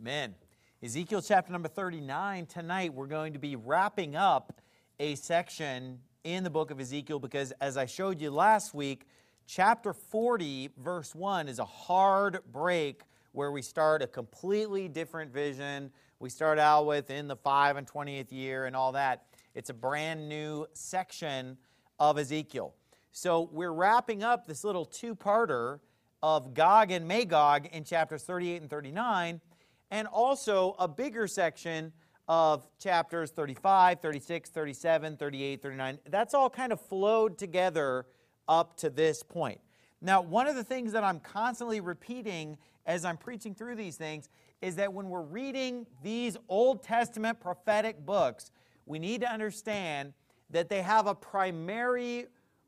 Amen. Ezekiel chapter number 39. Tonight we're going to be wrapping up a section in the book of Ezekiel because, as I showed you last week, chapter 40 verse 1 is a hard break where we start a completely different vision. We start out with in the 5 and 20th year and all that. It's a brand new section of Ezekiel. So we're wrapping up this little two-parter of Gog and Magog in chapters 38 and 39, and also a bigger section of chapters 35, 36, 37, 38, 39. That's all kind of flowed together up to this point. Now, one of the things that I'm constantly repeating as I'm preaching through these things is that when we're reading these Old Testament prophetic books, we need to understand that they have a primary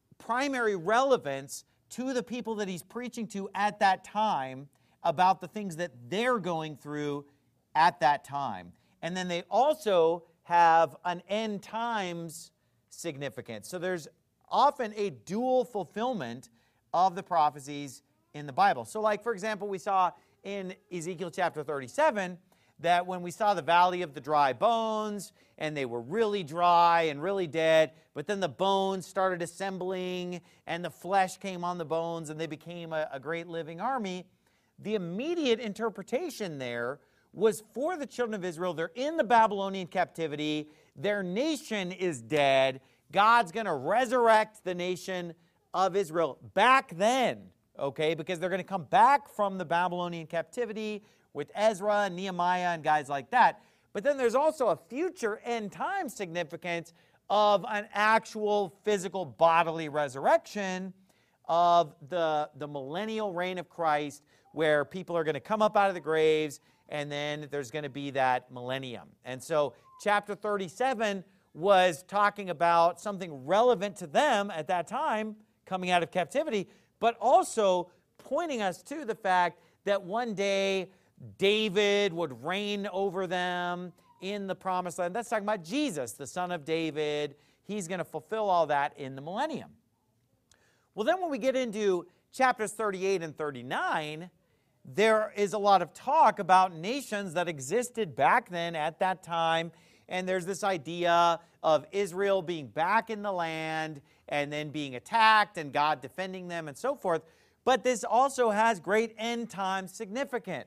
relevance to the people that he's preaching to at that time about the things that they're going through at that time. And then they also have an end times significance. So there's often a dual fulfillment of the prophecies in the Bible. So like, for example, we saw in Ezekiel chapter 37 that when we saw the valley of the dry bones, and they were really dry and really dead, but then the bones started assembling, and the flesh came on the bones, and they became a great living army. The immediate interpretation there was for the children of Israel. They're in the Babylonian captivity. Their nation is dead. God's going to resurrect the nation of Israel back then, okay, because they're going to come back from the Babylonian captivity with Ezra and Nehemiah and guys like that. But then there's also a future end time significance of an actual physical bodily resurrection of the millennial reign of Christ, where people are going to come up out of the graves, and then there's going to be that millennium. And so chapter 37 was talking about something relevant to them at that time, coming out of captivity, but also pointing us to the fact that one day David would reign over them in the promised land. That's talking about Jesus, the son of David. He's going to fulfill all that in the millennium. Well, then when we get into chapters 38 and 39, there is a lot of talk about nations that existed back then at that time. And there's this idea of Israel being back in the land and then being attacked and God defending them and so forth. But this also has great end time significance.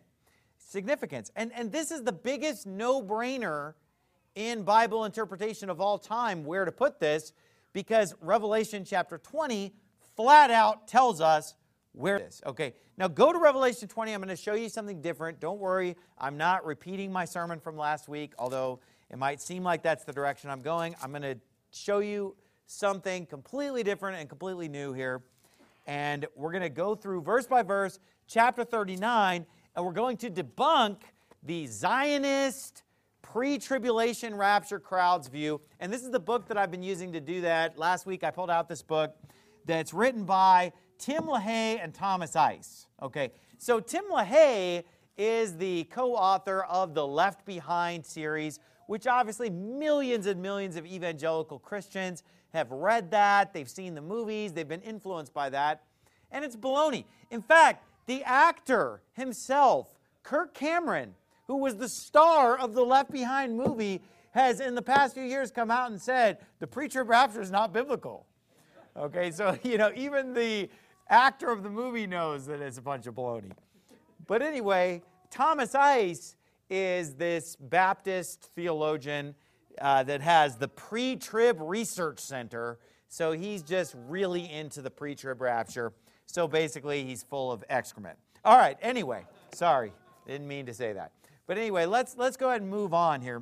And this is the biggest no-brainer in Bible interpretation of all time, where to put this, because Revelation chapter 20 flat out tells us where it is. Okay, now go to Revelation 20. I'm going to show you something different. Don't worry, I'm not repeating my sermon from last week, although it might seem like that's the direction I'm going. I'm going to show you something completely different and completely new here. And we're going to go through verse by verse, chapter 39, and we're going to debunk the Zionist pre-tribulation rapture crowd's view. And this is the book that I've been using to do that. Last week I pulled out this book that's written by Tim LaHaye and Thomas Ice. Okay, so Tim LaHaye is the co-author of the Left Behind series, which obviously millions and millions of evangelical Christians have read that. They've seen the movies. They've been influenced by that. And it's baloney. In fact, the actor himself, Kirk Cameron, who was the star of the Left Behind movie, has in the past few years come out and said, the pre-trib rapture is not biblical. Okay, so, even the actor of the movie knows that it's a bunch of baloney. But anyway, Thomas Ice is this Baptist theologian that has the Pre-Trib Research Center. So he's just really into the pre-trib rapture. So basically, he's full of excrement. All right, anyway, sorry, didn't mean to say that. But anyway, let's go ahead and move on here.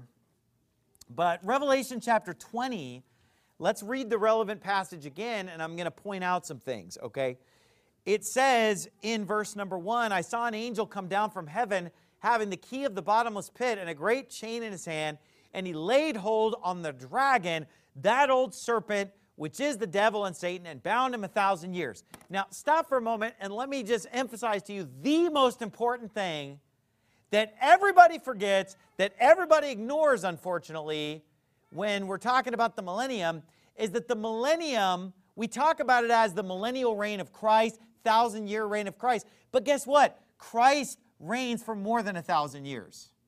But Revelation chapter 20, let's read the relevant passage again, and I'm going to point out some things, okay? It says in verse number 1, I saw an angel come down from heaven, having the key of the bottomless pit and a great chain in his hand, and he laid hold on the dragon, that old serpent, which is the devil and Satan, and bound him 1,000 years. Now, stop for a moment, and let me just emphasize to you the most important thing that everybody forgets, that everybody ignores, unfortunately, when we're talking about the millennium, is that the millennium, we talk about it as the millennial reign of Christ, 1,000-year reign of Christ. But guess what? Christ reigns for more than 1,000 years.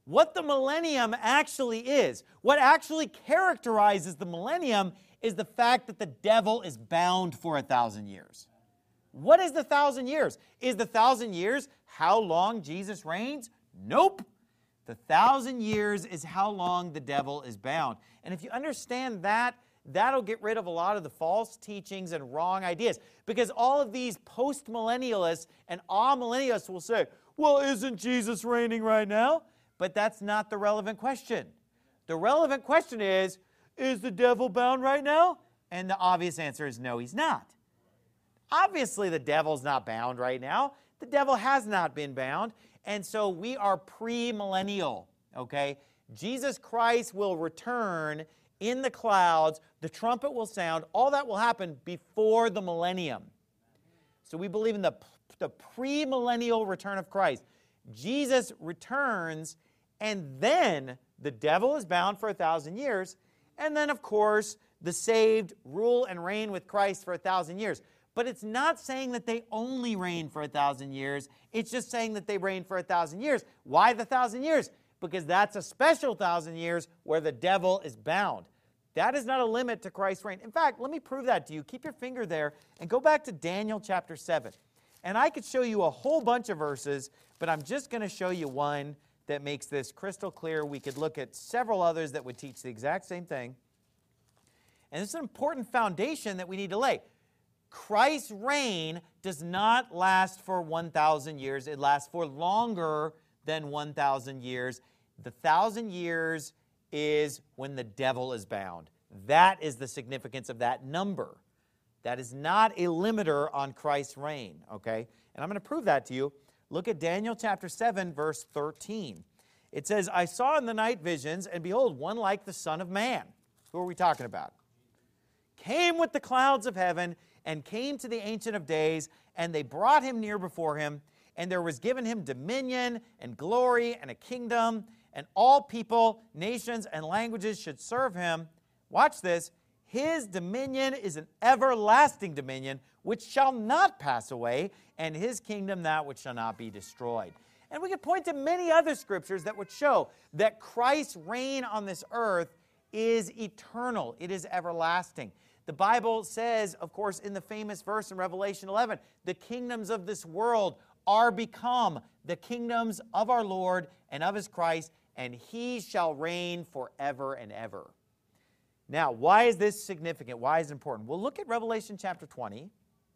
What the millennium actually is, what actually characterizes the millennium, is the fact that the devil is bound for 1,000 years. What is the 1,000 years? Is the 1,000 years how long Jesus reigns? Nope. The 1,000 years is how long the devil is bound. And if you understand that, that'll get rid of a lot of the false teachings and wrong ideas. Because all of these post-millennialists and amillennialists will say, well, isn't Jesus reigning right now? But that's not the relevant question. The relevant question is the devil bound right now? And the obvious answer is no, he's not. Obviously, the devil's not bound right now. The devil has not been bound. And so we are pre-millennial, okay? Jesus Christ will return in the clouds. The trumpet will sound. All that will happen before the millennium. So we believe in the pre-millennial return of Christ. Jesus returns, and then the devil is bound for 1,000 years. And then, of course, the saved rule and reign with Christ for 1,000 years. But it's not saying that they only reign for 1,000 years. It's just saying that they reign for 1,000 years. Why the 1,000 years? Because that's a special 1,000 years where the devil is bound. That is not a limit to Christ's reign. In fact, let me prove that to you. Keep your finger there and go back to Daniel chapter 7. And I could show you a whole bunch of verses, but I'm just going to show you one that makes this crystal clear. We could look at several others that would teach the exact same thing. And this is an important foundation that we need to lay. Christ's reign does not last for 1,000 years. It lasts for longer than 1,000 years. The 1,000 years is when the devil is bound. That is the significance of that number. That is not a limiter on Christ's reign, okay? And I'm going to prove that to you. Look at Daniel chapter 7, verse 13. It says, I saw in the night visions, and behold, one like the Son of Man. Who are we talking about? Came with the clouds of heaven, and came to the Ancient of Days, and they brought him near before him, and there was given him dominion and glory and a kingdom, and all people, nations, and languages should serve him. Watch this. His dominion is an everlasting dominion, which shall not pass away, and his kingdom that which shall not be destroyed. And we could point to many other scriptures that would show that Christ's reign on this earth is eternal. It is everlasting. The Bible says, of course, in the famous verse in Revelation 11, the kingdoms of this world are become the kingdoms of our Lord and of his Christ, and he shall reign forever and ever. Now, why is this significant? Why is it important? Well, look at Revelation chapter 20.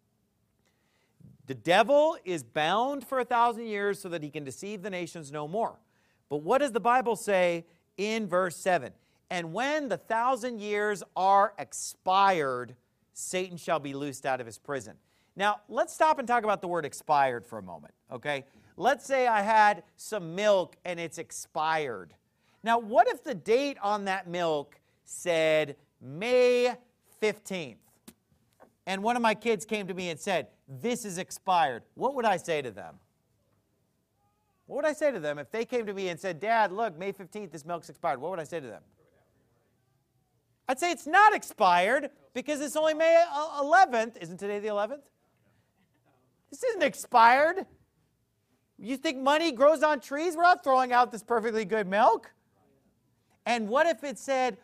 The devil is bound for 1,000 years so that he can deceive the nations no more. But what does the Bible say in verse 7? And when the 1,000 years are expired, Satan shall be loosed out of his prison. Now, let's stop and talk about the word expired for a moment, okay? Let's say I had some milk and it's expired. Now, what if the date on that milk said May 15th? And one of my kids came to me and said, this is expired. What would I say to them? What would I say to them if they came to me and said, Dad, look, May 15th, this milk's expired? What would I say to them? I'd say it's not expired because it's only May 11th. Isn't today the 11th? This isn't expired. You think money grows on trees? We're not throwing out this perfectly good milk. And what if it said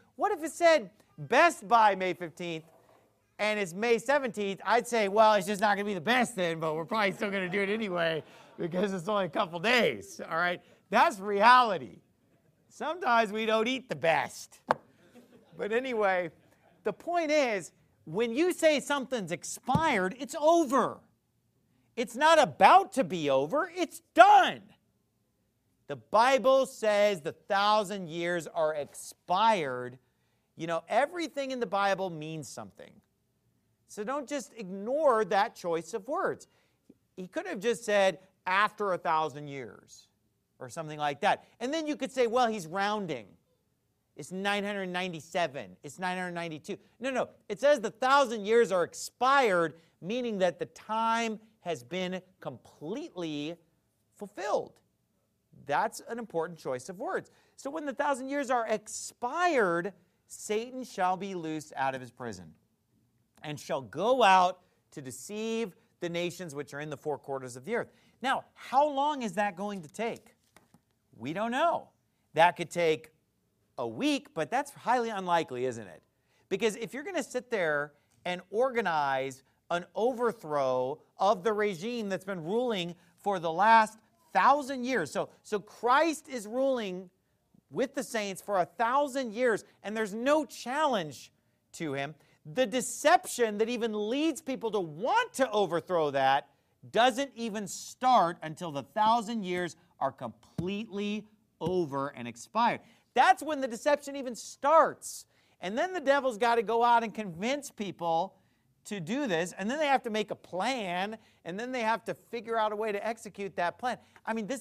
best by May 15th and it's May 17th? I'd say, well, it's just not going to be the best then, but we're probably still going to do it anyway because it's only a couple days, all right? That's reality. Sometimes we don't eat the best. But anyway, the point is, when you say something's expired, it's over. It's not about to be over, it's done. The Bible says the 1,000 years are expired. You know, everything in the Bible means something. So don't just ignore that choice of words. He could have just said, after 1,000 years, or something like that. And then you could say, well, he's rounding. It's 997. It's 992. No. It says the 1,000 years are expired, meaning that the time has been completely fulfilled. That's an important choice of words. So when the 1,000 years are expired, Satan shall be loosed out of his prison and shall go out to deceive the nations which are in the four quarters of the earth. Now, how long is that going to take? We don't know. That could take a week, but that's highly unlikely, isn't it? Because if you're going to sit there and organize an overthrow of the regime that's been ruling for the last 1,000 years. So Christ is ruling with the saints for 1,000 years, and there's no challenge to him. The deception that even leads people to want to overthrow that doesn't even start until the 1,000 years are completely over and expired. That's when the deception even starts. And then the devil's got to go out and convince people to do this, and then they have to make a plan, and then they have to figure out a way to execute that plan. I mean,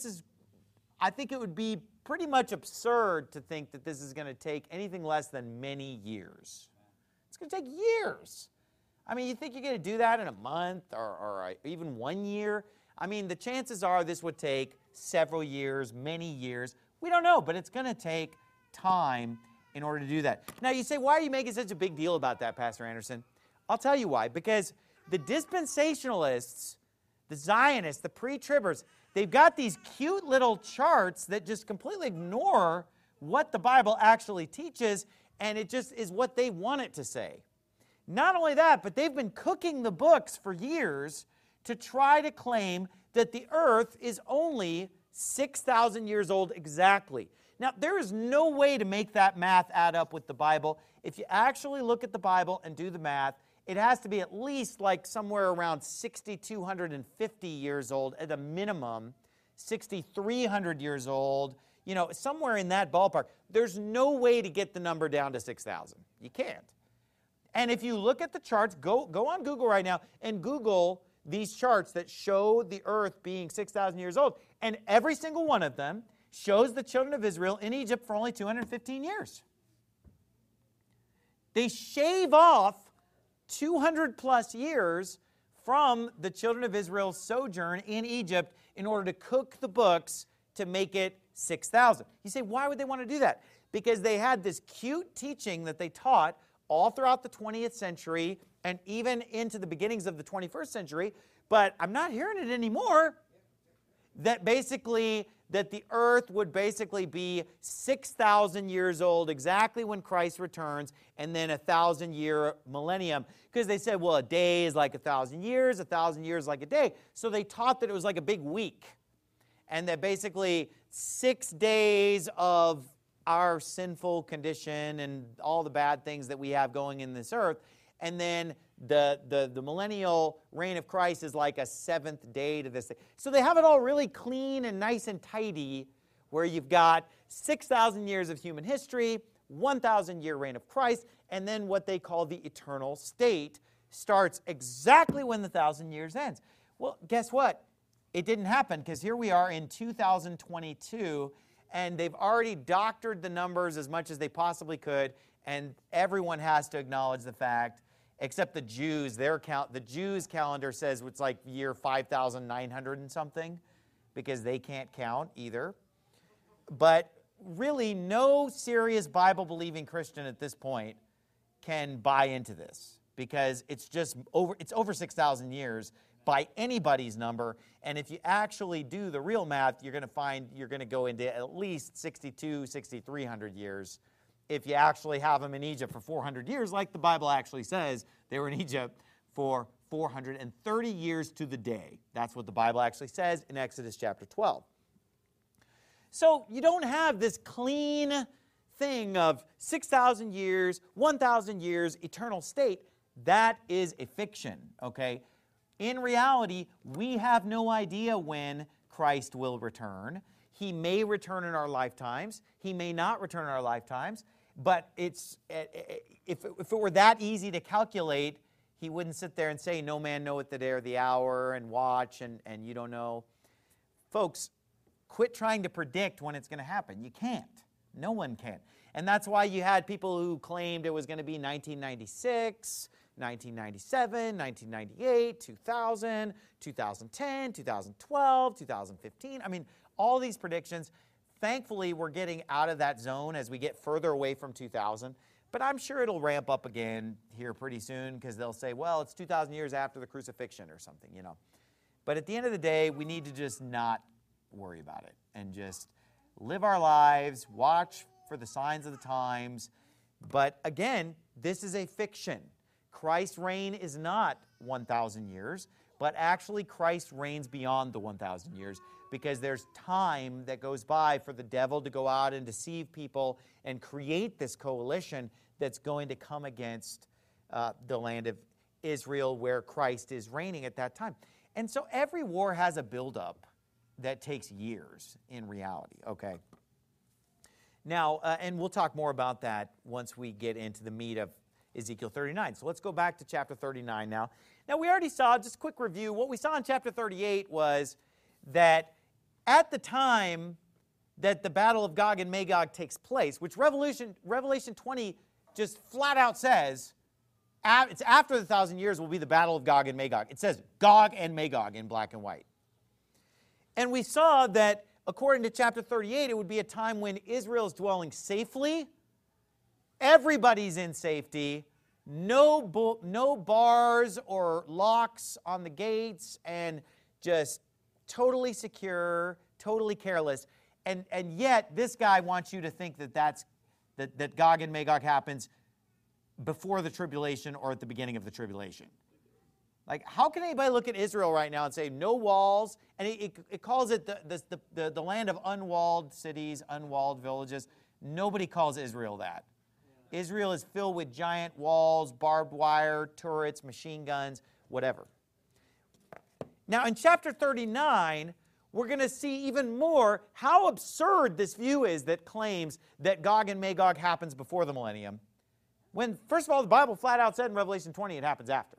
I think it would be pretty much absurd to think that this is going to take anything less than many years. It's going to take years. I mean, you think you're going to do that in a month or even 1 year? I mean, the chances are this would take several years, many years. We don't know, but it's going to take time in order to do that. Now, you say, why are you making such a big deal about that, Pastor Anderson? I'll tell you why. Because the dispensationalists, the Zionists, the pre-tribbers, they've got these cute little charts that just completely ignore what the Bible actually teaches, and it just is what they want it to say. Not only that, but they've been cooking the books for years to try to claim that the earth is only 6,000 years old exactly. Now, there is no way to make that math add up with the Bible. If you actually look at the Bible and do the math, it has to be at least like somewhere around 6,250 years old at a minimum, 6,300 years old, somewhere in that ballpark. There's no way to get the number down to 6,000. You can't. And if you look at the charts, go on Google right now and Google these charts that show the earth being 6,000 years old. And every single one of them shows the children of Israel in Egypt for only 215 years. They shave off 200 plus years from the children of Israel's sojourn in Egypt in order to cook the books to make it 6,000. You say, why would they want to do that? Because they had this cute teaching that they taught all throughout the 20th century and even into the beginnings of the 21st century, but I'm not hearing it anymore, that the earth would basically be 6,000 years old exactly when Christ returns, and then 1,000-year millennium. Because they said, well, a day is like 1,000 years, 1,000 years like a day. So they taught that it was like a big week, and that basically 6 days of our sinful condition and all the bad things that we have going in this earth, and then the millennial reign of Christ is like a seventh day to this thing. So they have it all really clean and nice and tidy, where you've got 6,000 years of human history, 1,000-year reign of Christ, and then what they call the eternal state starts exactly when the 1,000 years ends. Well, guess what? It didn't happen, because here we are in 2022, and they've already doctored the numbers as much as they possibly could, and everyone has to acknowledge the fact, except the Jews. The Jews' calendar says it's like year 5,900 and something, because they can't count either. But really, no serious Bible-believing Christian at this point can buy into this, because it's over 6,000 years by anybody's number. And if you actually do the real math, you're going to find you're going to go into at least 6,300 years if you actually have them in Egypt for 400 years, like the Bible actually says. They were in Egypt for 430 years to the day. That's what the Bible actually says in Exodus chapter 12. So you don't have this clean thing of 6,000 years, 1,000 years, eternal state. That is a fiction, okay? In reality, we have no idea when Christ will return. He may return in our lifetimes. He may not return in our lifetimes. But if it were that easy to calculate, he wouldn't sit there and say, no man knoweth the day or the hour, and watch, and you don't know. Folks, quit trying to predict when it's going to happen. You can't. No one can. And that's why you had people who claimed it was going to be 1996, 1997, 1998, 2000, 2010, 2012, 2015. I mean, all these predictions. Thankfully, we're getting out of that zone as we get further away from 2000. But I'm sure it'll ramp up again here pretty soon, because they'll say, well, it's 2,000 years after the crucifixion or something, But at the end of the day, we need to just not worry about it and just live our lives, watch for the signs of the times. But again, this is a fiction. Christ's reign is not 1,000 years, but actually Christ reigns beyond the 1,000 years, because there's time that goes by for the devil to go out and deceive people and create this coalition that's going to come against the land of Israel, where Christ is reigning at that time. And so every war has a buildup that takes years in reality, okay? Now, and we'll talk more about that once we get into the meat of Ezekiel 39. So let's go back to chapter 39 now. Now, we already saw, just a quick review, what we saw in chapter 38 was that at the time that the battle of Gog and Magog takes place, which Revelation 20 just flat out says, it's after the 1,000 years will be the battle of Gog and Magog. It says Gog and Magog in black and white. And we saw that according to chapter 38, it would be a time when Israel is dwelling safely, everybody's in safety, no bars or locks on the gates, and just totally secure, totally careless. And yet, this guy wants you to think that Gog and Magog happens before the tribulation or at the beginning of the tribulation. Like, how can anybody look at Israel right now and say no walls? And it calls it the land of unwalled cities, unwalled villages. Nobody calls Israel that. Israel is filled with giant walls, barbed wire, turrets, machine guns, whatever. Now, in chapter 39, we're going to see even more how absurd this view is that claims that Gog and Magog happens before the millennium, when, first of all, the Bible flat out said in Revelation 20 it happens after.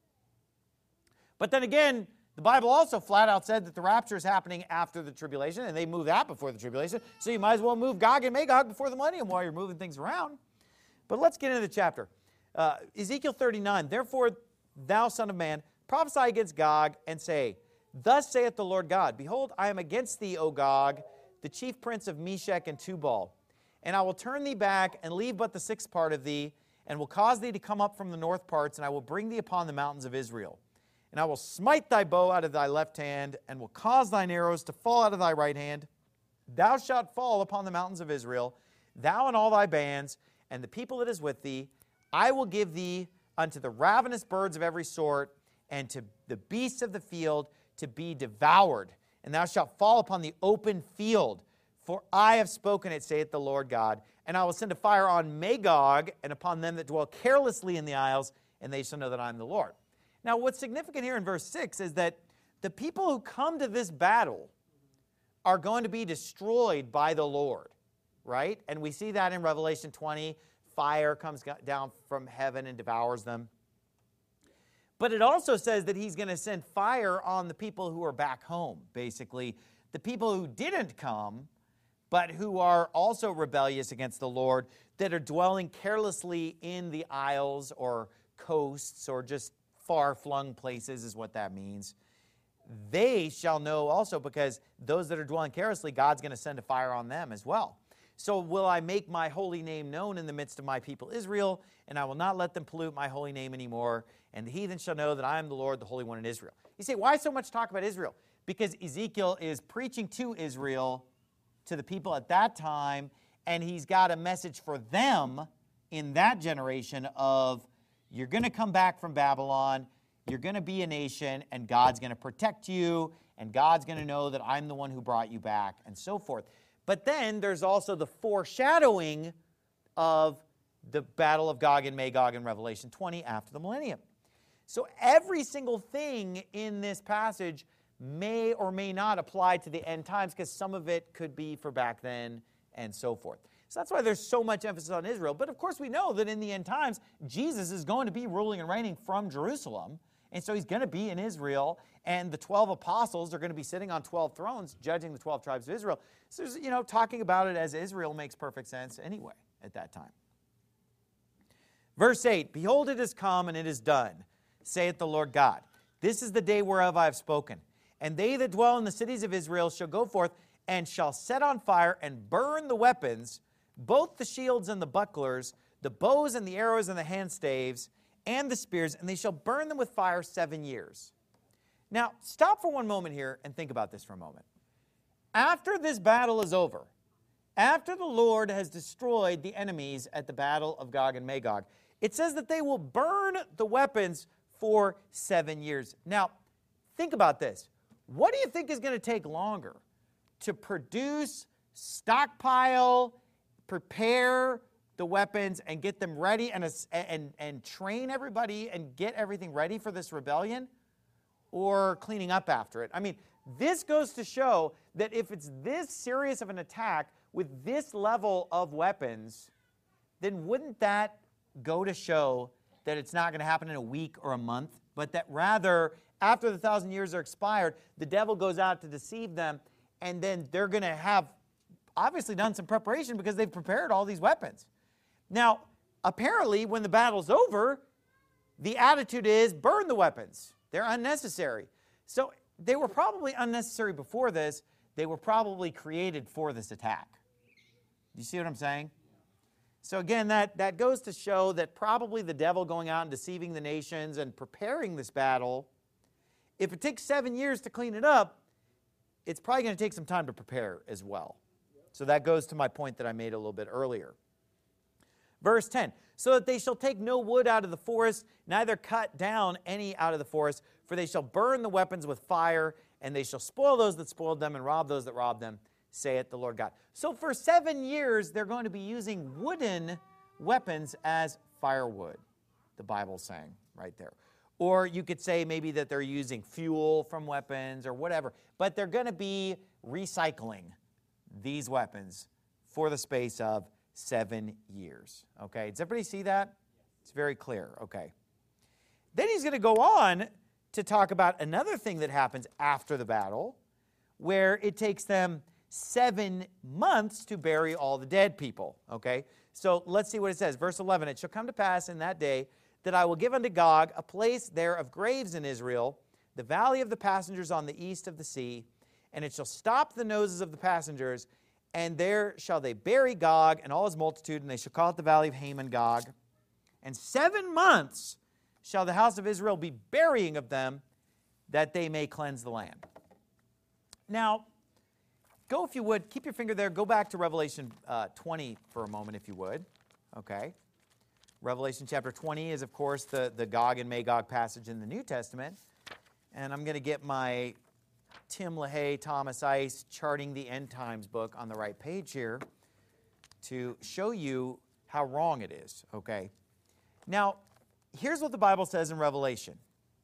But then again, the Bible also flat out said that the rapture is happening after the tribulation, and they move that before the tribulation, so you might as well move Gog and Magog before the millennium while you're moving things around. But let's get into the chapter. Ezekiel 39, therefore, thou son of man, prophesy against Gog, and say, Thus saith the Lord God, Behold, I am against thee, O Gog, the chief prince of Meshech and Tubal. And I will turn thee back, and leave but the sixth part of thee, and will cause thee to come up from the north parts, and I will bring thee upon the mountains of Israel. And I will smite thy bow out of thy left hand, and will cause thine arrows to fall out of thy right hand. Thou shalt fall upon the mountains of Israel, thou and all thy bands, and the people that is with thee. I will give thee unto the ravenous birds of every sort, and to the beasts of the field to be devoured. And thou shalt fall upon the open field. For I have spoken it, saith the Lord God. And I will send a fire on Magog, and upon them that dwell carelessly in the isles, and they shall know that I am the Lord. Now, what's significant here in verse 6 is that the people who come to this battle are going to be destroyed by the Lord, right? And we see that in Revelation 20. Fire comes down from heaven and devours them. But it also says that he's going to send fire on the people who are back home, basically. The people who didn't come, but who are also rebellious against the Lord, that are dwelling carelessly in the isles or coasts or just far-flung places is what that means. They shall know also, because those that are dwelling carelessly, God's going to send a fire on them as well. So will I make my holy name known in the midst of my people Israel, and I will not let them pollute my holy name anymore, and the heathen shall know that I am the Lord, the Holy One in Israel. You say, why so much talk about Israel? Because Ezekiel is preaching to Israel, to the people at that time, and he's got a message for them in that generation of, you're going to come back from Babylon, you're going to be a nation, and God's going to protect you, and God's going to know that I'm the one who brought you back, and so forth. But then there's also the foreshadowing of the battle of Gog and Magog in Revelation 20 after the millennium. So every single thing in this passage may or may not apply to the end times, because some of it could be for back then and so forth. So that's why there's so much emphasis on Israel. But of course we know that in the end times, Jesus is going to be ruling and reigning from Jerusalem. And so he's going to be in Israel, and the 12 apostles are going to be sitting on 12 thrones judging the 12 tribes of Israel. So, talking about it as Israel makes perfect sense anyway at that time. Verse 8, Behold, it is come, and it is done, saith the Lord God. This is the day whereof I have spoken. And they that dwell in the cities of Israel shall go forth, and shall set on fire and burn the weapons, both the shields and the bucklers, the bows and the arrows and the handstaves, and the spears, and they shall burn them with fire 7 years. Now, stop for one moment here and think about this for a moment. After this battle is over, after the Lord has destroyed the enemies at the battle of Gog and Magog, it says that they will burn the weapons for 7 years. Now, think about this. What do you think is going to take longer? To produce, stockpile, prepare the weapons and get them ready and train everybody and get everything ready for this rebellion, or cleaning up after it? I mean, this goes to show that if it's this serious of an attack with this level of weapons, then wouldn't that go to show that it's not going to happen in a week or a month, but that rather, after the 1,000 years are expired, the devil goes out to deceive them, and then they're going to have obviously done some preparation because they've prepared all these weapons. Now, apparently, when the battle's over, the attitude is burn the weapons. They're unnecessary. So they were probably unnecessary before this. They were probably created for this attack. Do you see what I'm saying? So again, that goes to show that probably the devil going out and deceiving the nations and preparing this battle, if it takes 7 years to clean it up, it's probably going to take some time to prepare as well. So that goes to my point that I made a little bit earlier. Verse 10, so that they shall take no wood out of the forest, neither cut down any out of the forest, for they shall burn the weapons with fire, and they shall spoil those that spoiled them and rob those that robbed them, saith the Lord God. So for 7 years, they're going to be using wooden weapons as firewood, the Bible's saying right there. Or you could say maybe that they're using fuel from weapons or whatever, but they're going to be recycling these weapons for the space of 7 years. Okay, does everybody see that? It's very clear. Okay. Then he's going to go on to talk about another thing that happens after the battle, where it takes them 7 months to bury all the dead people. Okay, so let's see what it says. Verse 11, it shall come to pass in that day that I will give unto Gog a place there of graves in Israel, the valley of the passengers on the east of the sea, and it shall stop the noses of the passengers, and there shall they bury Gog and all his multitude, and they shall call it the valley of Haman Gog. And 7 months shall the house of Israel be burying of them, that they may cleanse the land. Now, go, if you would, keep your finger there, go back to Revelation 20 for a moment, if you would. Okay. Revelation chapter 20 is, of course, the Gog and Magog passage in the New Testament. And I'm going to get my Tim LaHaye, Thomas Ice, Charting the End Times book on the right page here to show you how wrong it is, okay? Now, here's what the Bible says in Revelation.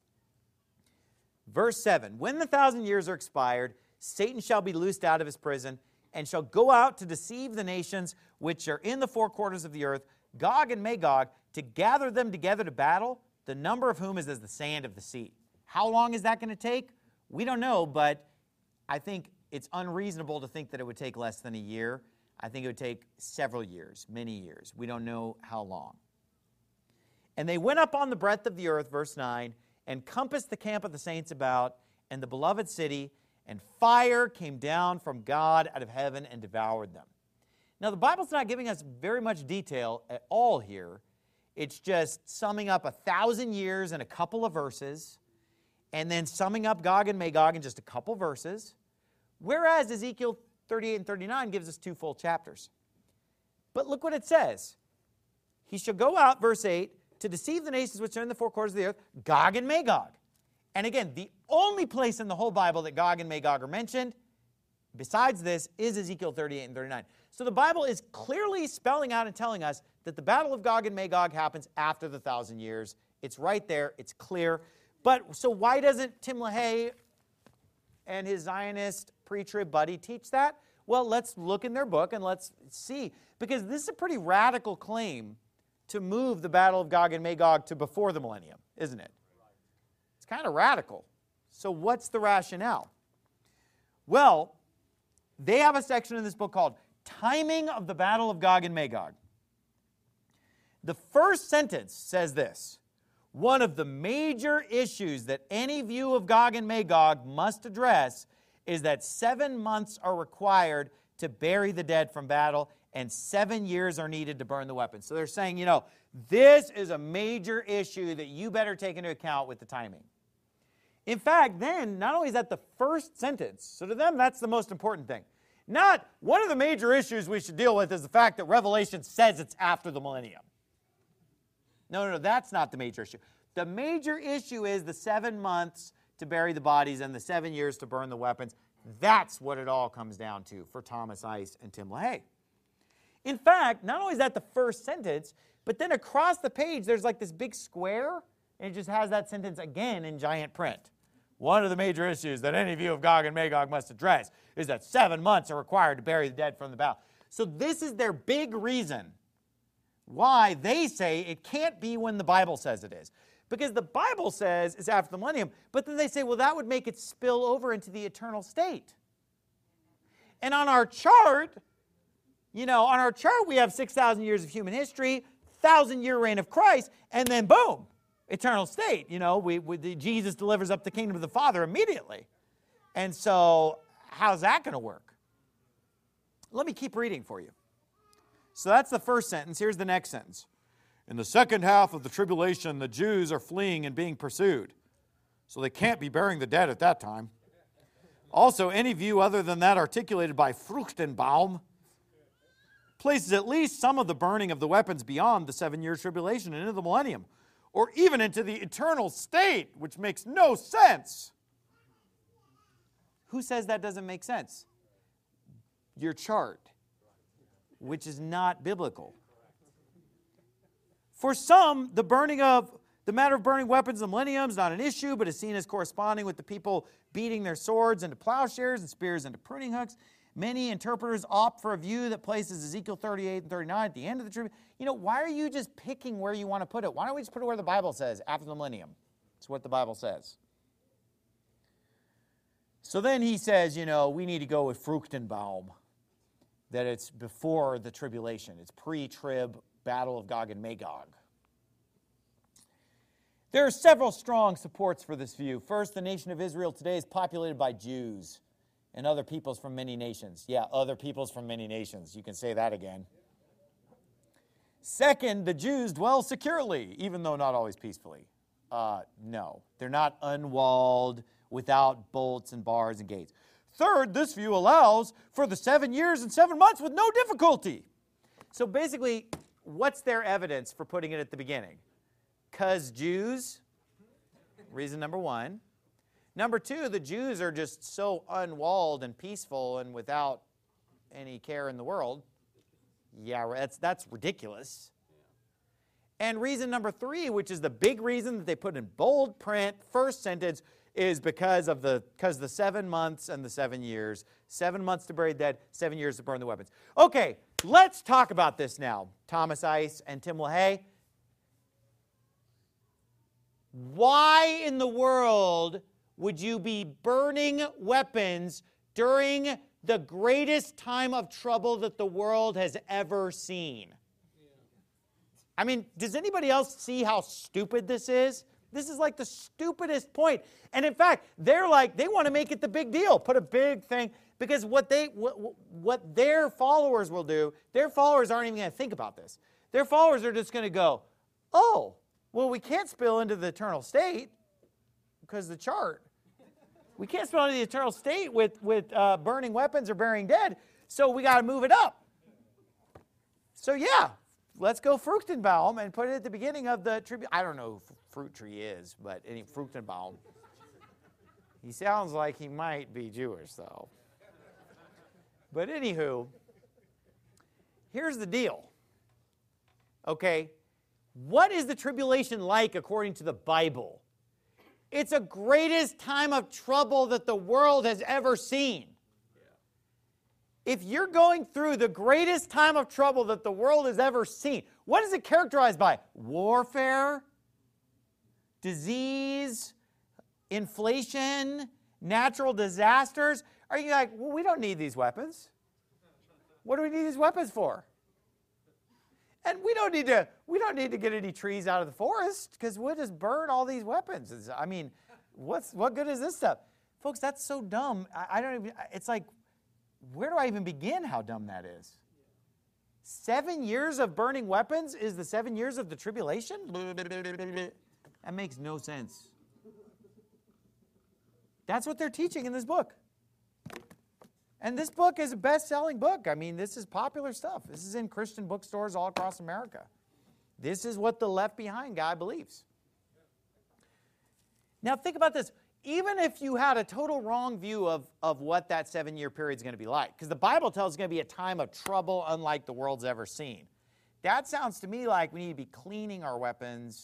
Verse 7, when the 1,000 years are expired, Satan shall be loosed out of his prison and shall go out to deceive the nations which are in the four quarters of the earth, Gog and Magog, to gather them together to battle, the number of whom is as the sand of the sea. How long is that going to take? We don't know, but I think it's unreasonable to think that it would take less than a year. I think it would take several years, many years. We don't know how long. And they went up on the breadth of the earth, verse 9, and compassed the camp of the saints about, and the beloved city, and fire came down from God out of heaven and devoured them. Now, the Bible's not giving us very much detail at all here. It's just summing up 1,000 years in a couple of verses, and then summing up Gog and Magog in just a couple verses, whereas Ezekiel 38 and 39 gives us 2 full chapters. But look what it says. He shall go out, verse 8, to deceive the nations which are in the four quarters of the earth, Gog and Magog. And again, the only place in the whole Bible that Gog and Magog are mentioned, besides this, is Ezekiel 38 and 39. So the Bible is clearly spelling out and telling us that the battle of Gog and Magog happens after the 1,000 years. It's right there. It's clear. But so why doesn't Tim LaHaye and his Zionist pre-trib buddy teach that? Well, let's look in their book and let's see. Because this is a pretty radical claim to move the battle of Gog and Magog to before the millennium, isn't it? It's kind of radical. So what's the rationale? Well, they have a section in this book called Timing of the Battle of Gog and Magog. The first sentence says this: one of the major issues that any view of Gog and Magog must address is that 7 months are required to bury the dead from battle, and 7 years are needed to burn the weapons. So they're saying, you know, this is a major issue that you better take into account with the timing. In fact, then, not only is that the first sentence, so to them that's the most important thing. Not one of the major issues we should deal with is the fact that Revelation says it's after the millennium. No, that's not the major issue. The major issue is the 7 months to bury the bodies and the 7 years to burn the weapons. That's what it all comes down to for Thomas Ice and Tim LaHaye. In fact, not only is that the first sentence, but then across the page there's like this big square, and it just has that sentence again in giant print. One of the major issues that any view of Gog and Magog must address is that 7 months are required to bury the dead from the battle. So this is their big reason why they say it can't be when the Bible says it is. Because the Bible says it's after the millennium, but then they say, well, that would make it spill over into the eternal state. And on our chart, we have 6,000 years of human history, 1,000-year reign of Christ, and then boom, eternal state. Jesus delivers up the kingdom of the Father immediately. And so how's that going to work? Let me keep reading for you. So that's the first sentence. Here's the next sentence. In the second half of the tribulation, the Jews are fleeing and being pursued. So they can't be burying the dead at that time. Also, any view other than that articulated by Fruchtenbaum places at least some of the burning of the weapons beyond the 7-year tribulation and into the millennium, or even into the eternal state, which makes no sense. Who says that doesn't make sense? Your chart, which is not biblical. For some, the matter of burning weapons in the millennium is not an issue, but is seen as corresponding with the people beating their swords into plowshares and spears into pruning hooks. Many interpreters opt for a view that places Ezekiel 38 and 39 at the end of the tribulation. Why are you just picking where you want to put it? Why don't we just put it where the Bible says, after the millennium? It's what the Bible says. So then he says, we need to go with Fruchtenbaum, that it's before the tribulation. It's pre-trib battle of Gog and Magog. There are several strong supports for this view. First, the nation of Israel today is populated by Jews and other peoples from many nations. Yeah, other peoples from many nations. You can say that again. Second, the Jews dwell securely, even though not always peacefully. No, they're not unwalled without bolts and bars and gates. Third, this view allows for the 7 years and 7 months with no difficulty. So basically, what's their evidence for putting it at the beginning? 'Cause Jews, reason number one. Number two, the Jews are just so unwalled and peaceful and without any care in the world. Yeah, that's ridiculous. And reason number three, which is the big reason that they put in bold print, first sentence, is because the 7 months and the 7 years. 7 months to bury the dead, 7 years to burn the weapons. Okay, let's talk about this now. Thomas Ice and Tim LaHaye. Why in the world would you be burning weapons during the greatest time of trouble that the world has ever seen? I mean, does anybody else see how stupid this is? This is like the stupidest point. And in fact, they want to make it the big deal, put a big thing, because what their followers will do, their followers aren't even going to think about this. Their followers are just going to go, oh, well, we can't spill into the eternal state because the chart. We can't spill into the eternal state with burning weapons or burying dead, so we got to move it up. So yeah, let's go Fruchtenbaum and put it at the beginning of the tribute. I don't know who Fruit Tree is, but any Fruchtenbaum. He sounds like he might be Jewish, though. But anywho, here's the deal. Okay, what is the tribulation like according to the Bible? It's the greatest time of trouble that the world has ever seen. If you're going through the greatest time of trouble that the world has ever seen, what is it characterized by? Warfare, disease, inflation, natural disasters? Are you like, well, we don't need these weapons. What do we need these weapons for? And we don't need to get any trees out of the forest because we'll just burn all these weapons. I mean, what good is this stuff? Folks, that's so dumb. I don't even, it's like, where do I even begin how dumb that is? 7 years of burning weapons is the 7 years of the tribulation? That makes no sense. That's what they're teaching in this book. And this book is a best-selling book. I mean, this is popular stuff. This is in Christian bookstores all across America. This is what the Left Behind guy believes. Now, think about this. Even if you had a total wrong view of what that 7-year period is going to be like, because the Bible tells us it's going to be a time of trouble unlike the world's ever seen. That sounds to me like we need to be cleaning our weapons,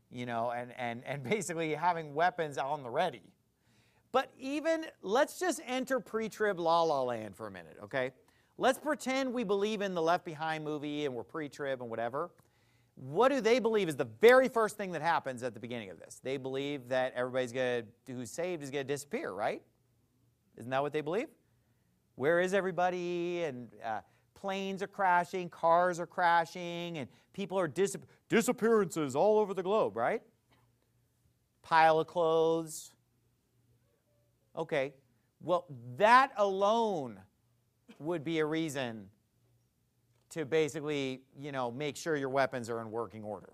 and basically having weapons on the ready. But even, let's just enter pre-trib la-la land for a minute, okay? Let's pretend we believe in the Left Behind movie and we're pre-trib and whatever. What do they believe is the very first thing that happens at the beginning of this? They believe that who's saved is going to disappear, right? Isn't that what they believe? Where is everybody? And planes are crashing, cars are crashing, and people are disappearances all over the globe, right? Pile of clothes. Okay, well, that alone would be a reason to basically, make sure your weapons are in working order.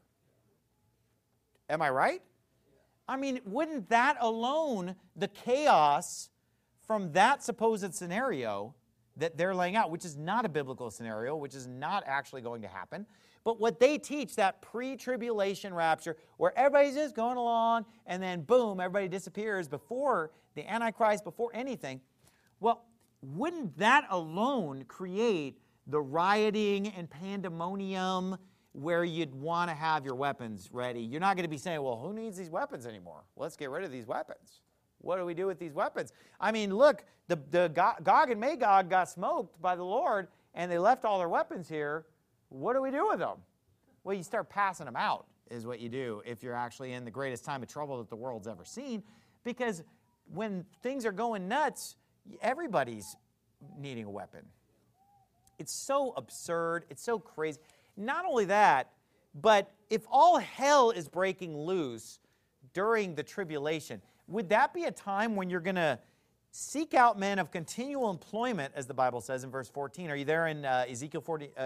Am I right? I mean, wouldn't that alone, the chaos from that supposed scenario that they're laying out, which is not a biblical scenario, which is not actually going to happen, but what they teach, that pre-tribulation rapture, where everybody's just going along, and then boom, everybody disappears before the Antichrist, before anything. Well, wouldn't that alone create the rioting and pandemonium where you'd want to have your weapons ready? You're not going to be saying, well, who needs these weapons anymore? Let's get rid of these weapons. What do we do with these weapons? I mean, look, the Gog and Magog got smoked by the Lord, and they left all their weapons here. What do we do with them? Well, you start passing them out is what you do if you're actually in the greatest time of trouble that the world's ever seen. Because when things are going nuts, everybody's needing a weapon. It's so absurd. It's so crazy. Not only that, but if all hell is breaking loose during the tribulation, would that be a time when you're going to seek out men of continual employment, as the Bible says in verse 14? Are you there in Ezekiel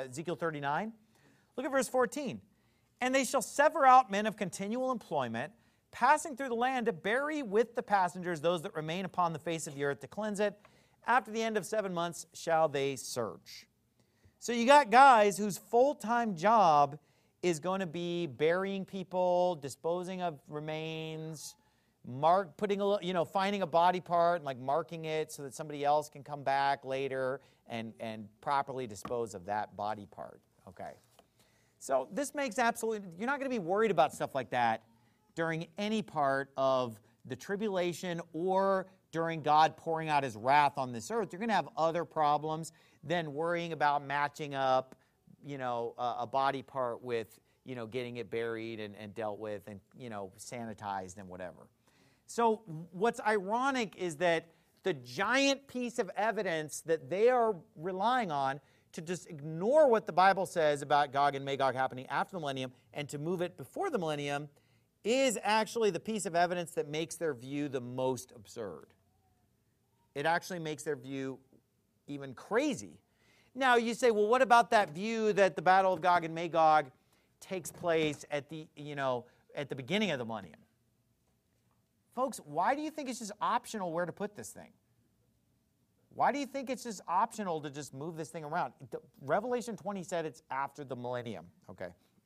39? Look at verse 14. And they shall sever out men of continual employment, passing through the land to bury with the passengers those that remain upon the face of the earth to cleanse it. After the end of 7 months shall they search. So you got guys whose full-time job is going to be burying people, disposing of remains, finding a body part and like marking it so that somebody else can come back later and properly dispose of that body part. Okay. So this makes you're not going to be worried about stuff like that during any part of the tribulation or during God pouring out his wrath on this earth. You're going to have other problems than worrying about matching up, a body part with, getting it buried and dealt with and, sanitized and whatever. So what's ironic is that the giant piece of evidence that they are relying on to just ignore what the Bible says about Gog and Magog happening after the millennium and to move it before the millennium is actually the piece of evidence that makes their view the most absurd. It actually makes their view even crazy. Now you say, well, what about that view that the Battle of Gog and Magog takes place at the beginning of the millennium? Folks, why do you think it's just optional where to put this thing? Why do you think it's just optional to just move this thing around? Revelation 20 said it's after the millennium, okay?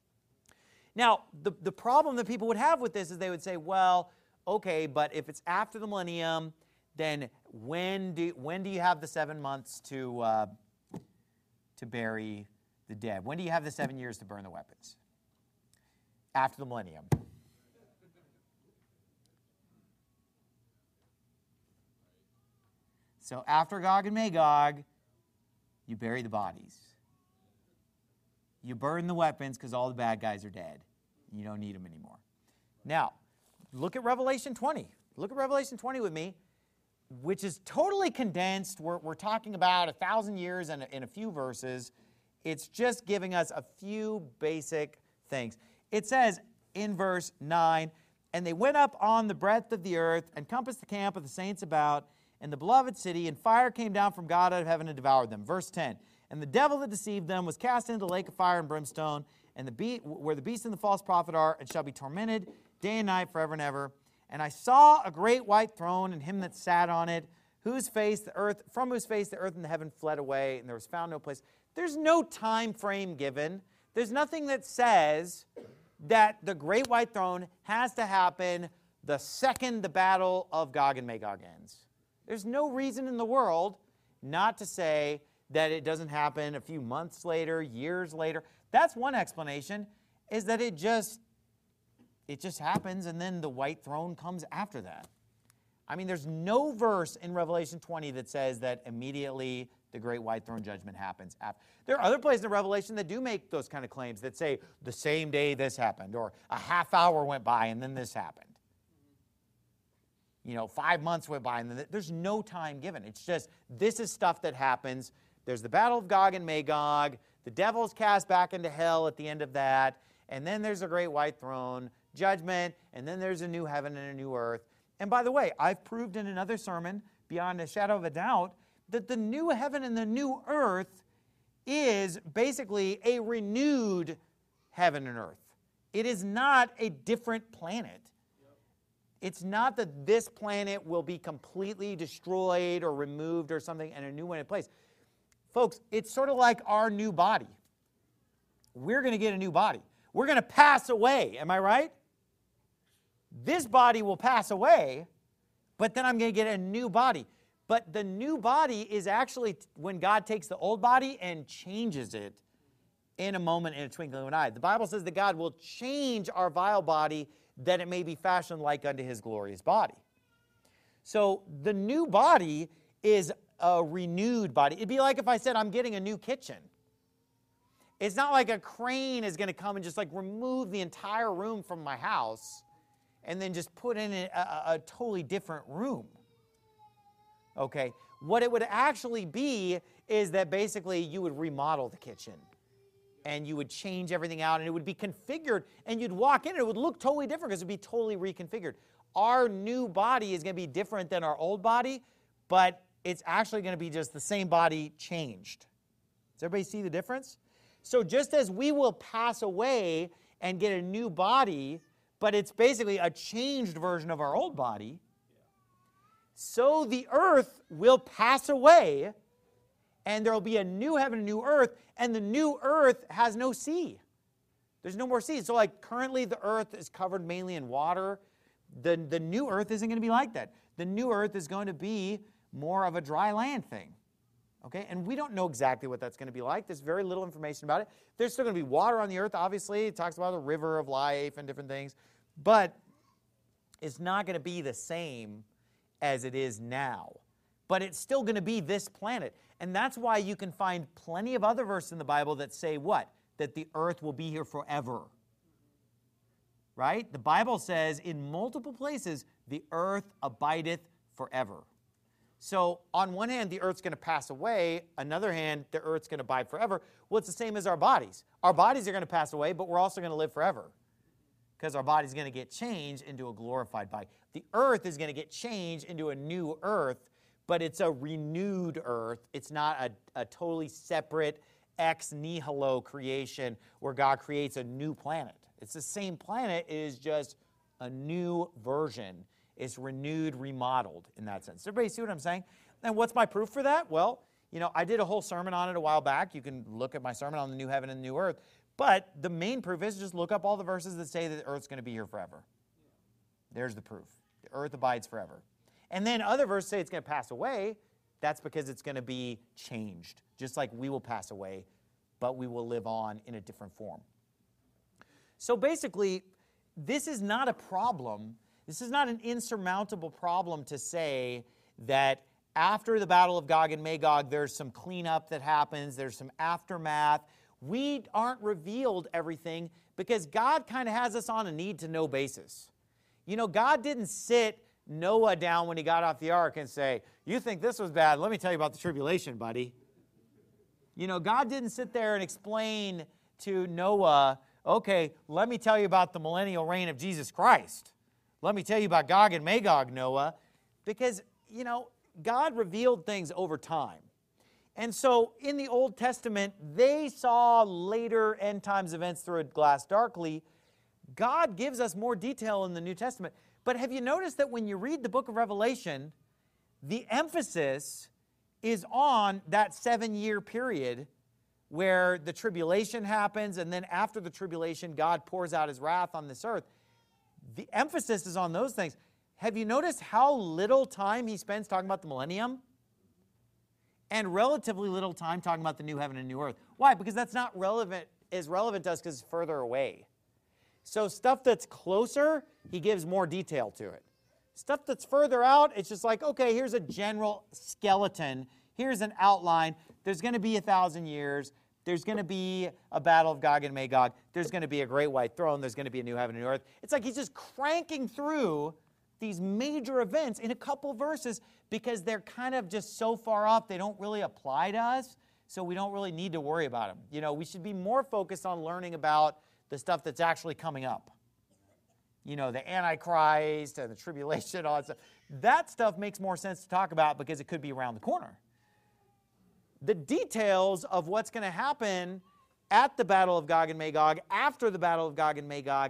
Now, the problem that people would have with this is they would say, well, okay, but if it's after the millennium, then when do you have the 7 months to bury the dead? When do you have the 7 years to burn the weapons? After the millennium. So after Gog and Magog, you bury the bodies. You burn the weapons because all the bad guys are dead. You don't need them anymore. Now, look at Revelation 20. Look at Revelation 20 with me, which is totally condensed. We're talking about 1,000 years in a few verses. It's just giving us a few basic things. It says in verse 9, and they went up on the breadth of the earth and compassed the camp of the saints about, and the beloved city, and fire came down from God out of heaven and devoured them. Verse 10, and the devil that deceived them was cast into the lake of fire and brimstone, and where the beast and the false prophet are, and shall be tormented day and night forever and ever. And I saw a great white throne, and him that sat on it, from whose face the earth and the heaven fled away, and there was found no place. There's no time frame given. There's nothing that says that the great white throne has to happen the second the battle of Gog and Magog ends. There's no reason in the world not to say that it doesn't happen a few months later, years later. That's one explanation, is that it just happens, and then the white throne comes after that. I mean, there's no verse in Revelation 20 that says that immediately the great white throne judgment happens after. There are other places in Revelation that do make those kind of claims that say the same day this happened, or a half hour went by and then this happened. 5 months went by and then there's no time given. It's just, this is stuff that happens. There's the battle of Gog and Magog. The devil's cast back into hell at the end of that. And then there's a great white throne, judgment, and then there's a new heaven and a new earth. And by the way, I've proved in another sermon, beyond a shadow of a doubt, that the new heaven and the new earth is basically a renewed heaven and earth. It is not a different planet. It's not that this planet will be completely destroyed or removed or something and a new one in place. Folks, it's sort of like our new body. We're going to get a new body. We're going to pass away. Am I right? This body will pass away, but then I'm going to get a new body. But the new body is actually when God takes the old body and changes it in a moment, in a twinkling of an eye. The Bible says that God will change our vile body that it may be fashioned like unto his glorious body. So the new body is a renewed body. It'd be like if I said I'm getting a new kitchen. It's not like a crane is going to come and just like remove the entire room from my house and then just put in a totally different room. Okay, what it would actually be is that basically you would remodel the kitchen and you would change everything out and it would be configured and you'd walk in and it would look totally different because it would be totally reconfigured. Our new body is going to be different than our old body, but it's actually going to be just the same body changed. Does everybody see the difference? So just as we will pass away and get a new body, but it's basically a changed version of our old body, so the earth will pass away, and there will be a new heaven and new earth, and the new earth has no sea. There's no more sea. So like currently the earth is covered mainly in water. The new earth isn't going to be like that. The new earth is going to be more of a dry land thing. Okay, and we don't know exactly what that's going to be like. There's very little information about it. There's still going to be water on the earth, obviously. It talks about the river of life and different things. But it's not going to be the same as it is now. But it's still going to be this planet. And that's why you can find plenty of other verses in the Bible that say what? That the earth will be here forever. Right? The Bible says in multiple places, the earth abideth forever. So on one hand, the earth's going to pass away. Another hand, the earth's going to abide forever. Well, it's the same as our bodies. Our bodies are going to pass away, but we're also going to live forever because our body's going to get changed into a glorified body. The earth is going to get changed into a new earth, but it's a renewed earth. It's not a totally separate ex nihilo creation where God creates a new planet. It's the same planet. It is just a new version. It's renewed, remodeled in that sense. Does everybody see what I'm saying? And what's my proof for that? Well, I did a whole sermon on it a while back. You can look at my sermon on the new heaven and the new earth. But the main proof is just look up all the verses that say that the earth's going to be here forever. There's the proof. The earth abides forever. And then other verses say it's going to pass away. That's because it's going to be changed. Just like we will pass away, but we will live on in a different form. So basically, this is not a problem. This is not an insurmountable problem to say that after the Battle of Gog and Magog, there's some cleanup that happens, there's some aftermath. We aren't revealed everything because God kind of has us on a need-to-know basis. God didn't sit Noah down when he got off the ark and say, you think this was bad, let me tell you about the tribulation, buddy. God didn't sit there and explain to Noah, okay, let me tell you about the millennial reign of Jesus Christ. Let me tell you about Gog and Magog, Noah, because, God revealed things over time. And so in the Old Testament, they saw later end times events through a glass darkly. God gives us more detail in the New Testament. But have you noticed that when you read the book of Revelation, the emphasis is on that 7-year period where the tribulation happens, and then after the tribulation, God pours out his wrath on this earth. The emphasis is on those things. Have you noticed how little time he spends talking about the millennium? And relatively little time talking about the new heaven and new earth. Why? Because that's not as relevant to us because it's further away. So stuff that's closer, he gives more detail to it. Stuff that's further out, it's just like, okay, here's a general skeleton. Here's an outline. There's going to be 1,000 years. There's going to be a battle of Gog and Magog. There's going to be a great white throne. There's going to be a new heaven and new earth. It's like he's just cranking through these major events in a couple verses because they're kind of just so far off, they don't really apply to us, so we don't really need to worry about them. You know, we should be more focused on learning about the stuff that's actually coming up. You know, the Antichrist and the tribulation, all that stuff. That stuff makes more sense to talk about because it could be around the corner. The details of what's going to happen at the Battle of Gog and Magog, after the Battle of Gog and Magog,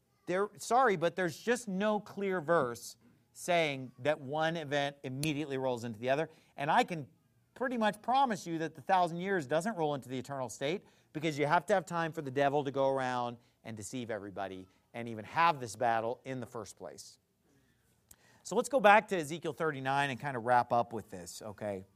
but there's just no clear verse saying that one event immediately rolls into the other. And I can pretty much promise you that the 1,000 years doesn't roll into the eternal state because you have to have time for the devil to go around and deceive everybody and even have this battle in the first place. So let's go back to Ezekiel 39 and kind of wrap up with this, okay?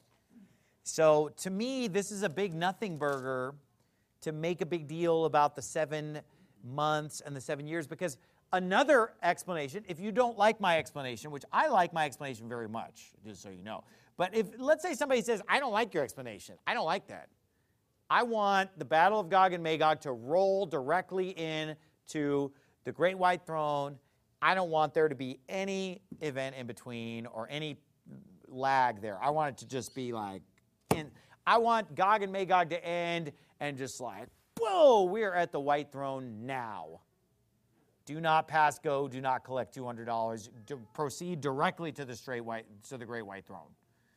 So to me, this is a big nothing burger to make a big deal about the 7 months and the 7 years, because another explanation, if you don't like my explanation, which I like my explanation very much, just so you know, but if, let's say somebody says, I don't like your explanation, I don't like that. I want the Battle of Gog and Magog to roll directly into the Great White Throne. I don't want there to be any event in between or any lag there. I want it to just be like, I want Gog and Magog to end and just like, whoa, we're at the White Throne now. Do not pass go, do not collect $200. Proceed directly to the Great White Throne.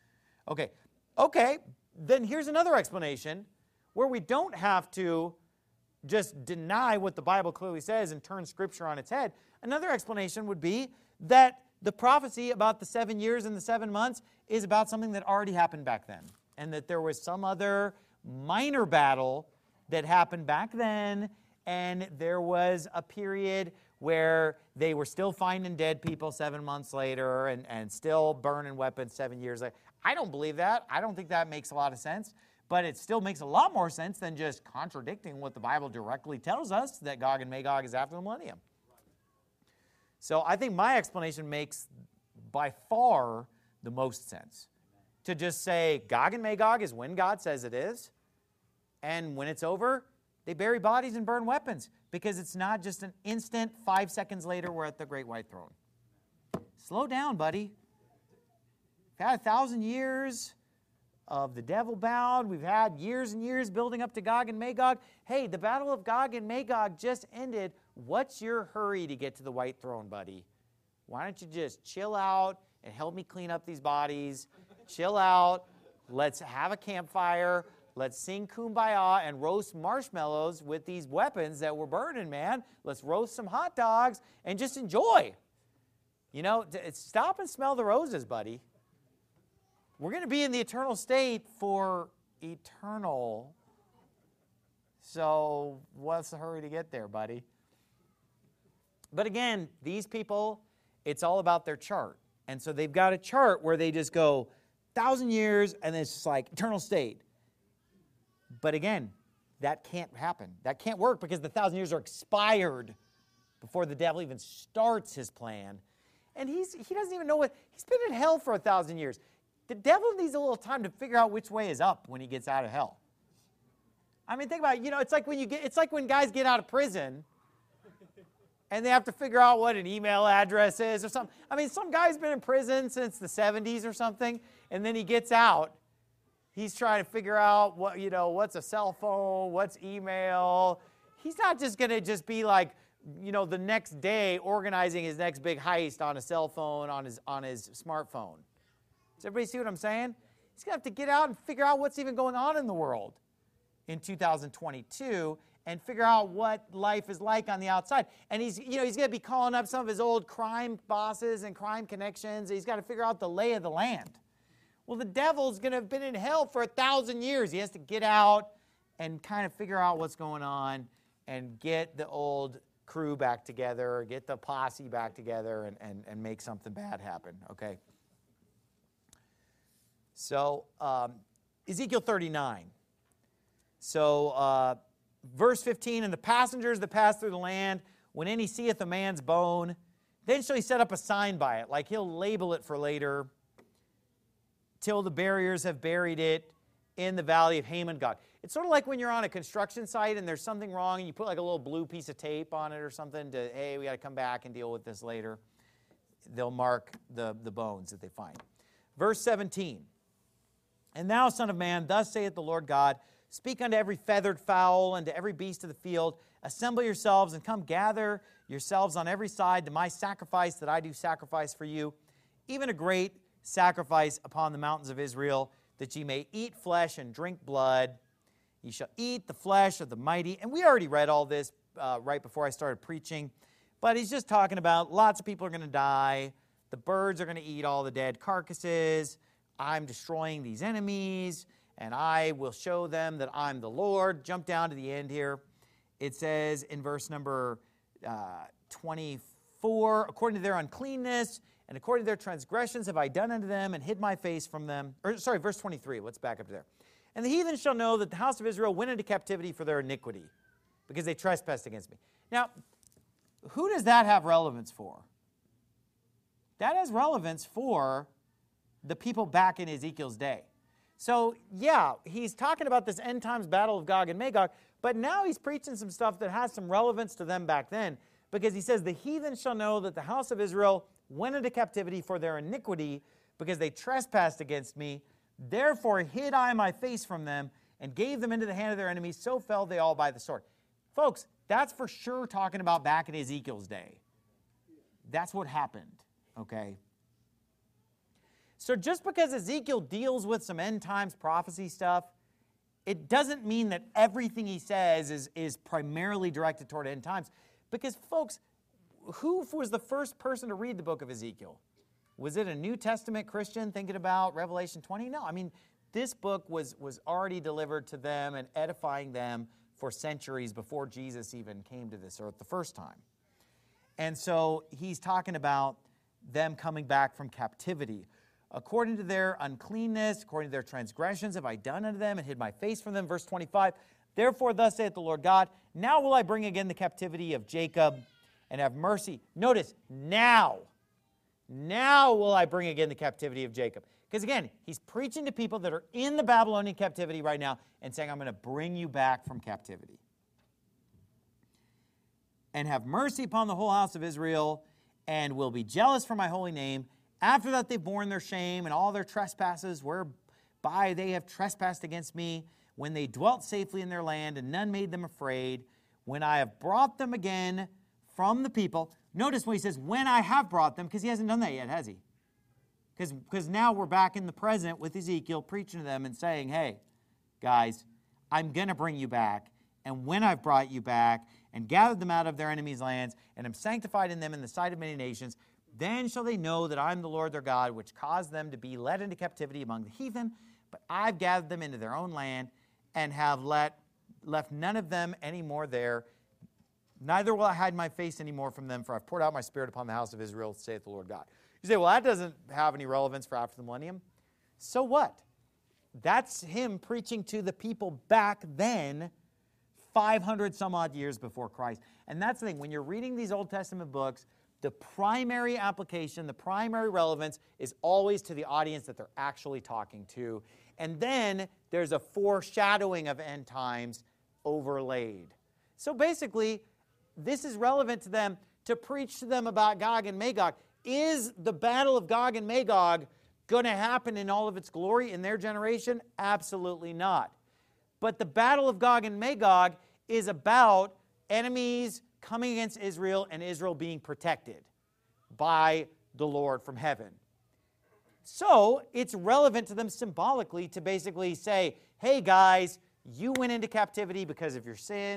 Okay, then here's another explanation where we don't have to just deny what the Bible clearly says and turn Scripture on its head. Another explanation would be that the prophecy about the 7 years and the 7 months is about something that already happened back then, and that there was some other minor battle that happened back then, and there was a period where they were still finding dead people 7 months later and still burning weapons 7 years later. I don't believe that. I don't think that makes a lot of sense. But it still makes a lot more sense than just contradicting what the Bible directly tells us, that Gog and Magog is after the millennium. So I think my explanation makes by far the most sense. To just say Gog and Magog is when God says it is, and when it's over, they bury bodies and burn weapons, because it's not just an instant, 5 seconds later, we're at the Great White Throne. Slow down, buddy. We've had 1,000 years of the devil bound. We've had years and years building up to Gog and Magog. Hey, the Battle of Gog and Magog just ended. What's your hurry to get to the White Throne, buddy? Why don't you just chill out and help me clean up these bodies? Chill out. Let's have a campfire. Let's sing Kumbaya and roast marshmallows with these weapons that we're burning, man. Let's roast some hot dogs and just enjoy. You know, stop and smell the roses, buddy. We're going to be in the eternal state for eternal. So what's the hurry to get there, buddy? But again, these people, it's all about their chart. And so they've got a chart where they just go 1,000 years and it's just like eternal state. But again, that can't happen. That can't work because the 1,000 years are expired before the devil even starts his plan. And he doesn't even know what, he's been in hell for 1,000 years. The devil needs a little time to figure out which way is up when he gets out of hell. I mean, think about it. You know, it's like when guys get out of prison and they have to figure out what an email address is or something. I mean, some guy's been in prison since the 70s or something, and then he gets out. He's trying to figure out what's a cell phone, what's email. He's not just going to just be like, the next day organizing his next big heist on a cell phone, on his smartphone. Does everybody see what I'm saying? He's going to have to get out and figure out what's even going on in the world in 2022 and figure out what life is like on the outside. And he's going to be calling up some of his old crime bosses and crime connections. He's got to figure out the lay of the land. Well, the devil's going to have been in hell for 1,000 years. He has to get out and kind of figure out what's going on and get the old crew back together, get the posse back together, and make something bad happen, okay? So, Ezekiel 39. So, verse 15, and the passengers that pass through the land, when any seeth a man's bone, then shall he set up a sign by it, like he'll label it for later, till the barriers have buried it in the valley of Hamon-Gog. It's sort of like when you're on a construction site and there's something wrong and you put like a little blue piece of tape on it or something to, hey, we got to come back and deal with this later. They'll mark the bones that they find. Verse 17, and thou, son of man, thus saith the Lord God, speak unto every feathered fowl and to every beast of the field, assemble yourselves and come gather yourselves on every side to my sacrifice that I do sacrifice for you, even a great sacrifice upon the mountains of Israel, that ye may eat flesh and drink blood. Ye shall eat the flesh of the mighty. And we already read all this right before I started preaching. But he's just talking about lots of people are going to die. The birds are going to eat all the dead carcasses. I'm destroying these enemies. And I will show them that I'm the Lord. Jump down to the end here. It says in verse number 24, according to their uncleanness and according to their transgressions have I done unto them and hid my face from them. Verse 23. Let's back up to there. And the heathen shall know that the house of Israel went into captivity for their iniquity, because they trespassed against me. Now, who does that have relevance for? That has relevance for the people back in Ezekiel's day. So, yeah, he's talking about this end times battle of Gog and Magog, but now he's preaching some stuff that has some relevance to them back then, because he says, the heathen shall know that the house of Israel went into captivity for their iniquity, because they trespassed against me. Therefore hid I my face from them, and gave them into the hand of their enemies, so fell they all by the sword. Folks, that's for sure talking about back in Ezekiel's day. That's what happened, okay? So just because Ezekiel deals with some end times prophecy stuff, it doesn't mean that everything he says is primarily directed toward end times. Because, folks, who was the first person to read the book of Ezekiel? Was it a New Testament Christian thinking about Revelation 20? No, I mean, this book was already delivered to them and edifying them for centuries before Jesus even came to this earth the first time. And so he's talking about them coming back from captivity. According to their uncleanness, according to their transgressions, have I done unto them and hid my face from them. Verse 25, therefore thus saith the Lord God, now will I bring again the captivity of Jacob and have mercy. Notice, now will I bring again the captivity of Jacob. Because again, he's preaching to people that are in the Babylonian captivity right now and saying, I'm going to bring you back from captivity. And have mercy upon the whole house of Israel, and will be jealous for my holy name. After that they've borne their shame and all their trespasses whereby they have trespassed against me, when they dwelt safely in their land, and none made them afraid, when I have brought them again from the people. Notice when he says, when I have brought them, because he hasn't done that yet, has he? Because now we're back in the present with Ezekiel preaching to them and saying, hey, guys, I'm going to bring you back. And when I've brought you back and gathered them out of their enemies' lands and am sanctified in them in the sight of many nations, then shall they know that I'm the Lord their God, which caused them to be led into captivity among the heathen. But I've gathered them into their own land and have left none of them any more there. Neither will I hide my face any more from them, for I've poured out my spirit upon the house of Israel, saith the Lord God. You say, well, that doesn't have any relevance for after the millennium. So what? That's him preaching to the people back then, 500 some odd years before Christ. And that's the thing. When you're reading these Old Testament books, the primary application, the primary relevance is always to the audience that they're actually talking to. And then there's a foreshadowing of end times overlaid. So basically, this is relevant to them to preach to them about Gog and Magog. Is the battle of Gog and Magog going to happen in all of its glory in their generation? Absolutely not. But the battle of Gog and Magog is about enemies coming against Israel and Israel being protected by the Lord from heaven. So it's relevant to them symbolically to basically say, hey guys, you went into captivity because of your sins,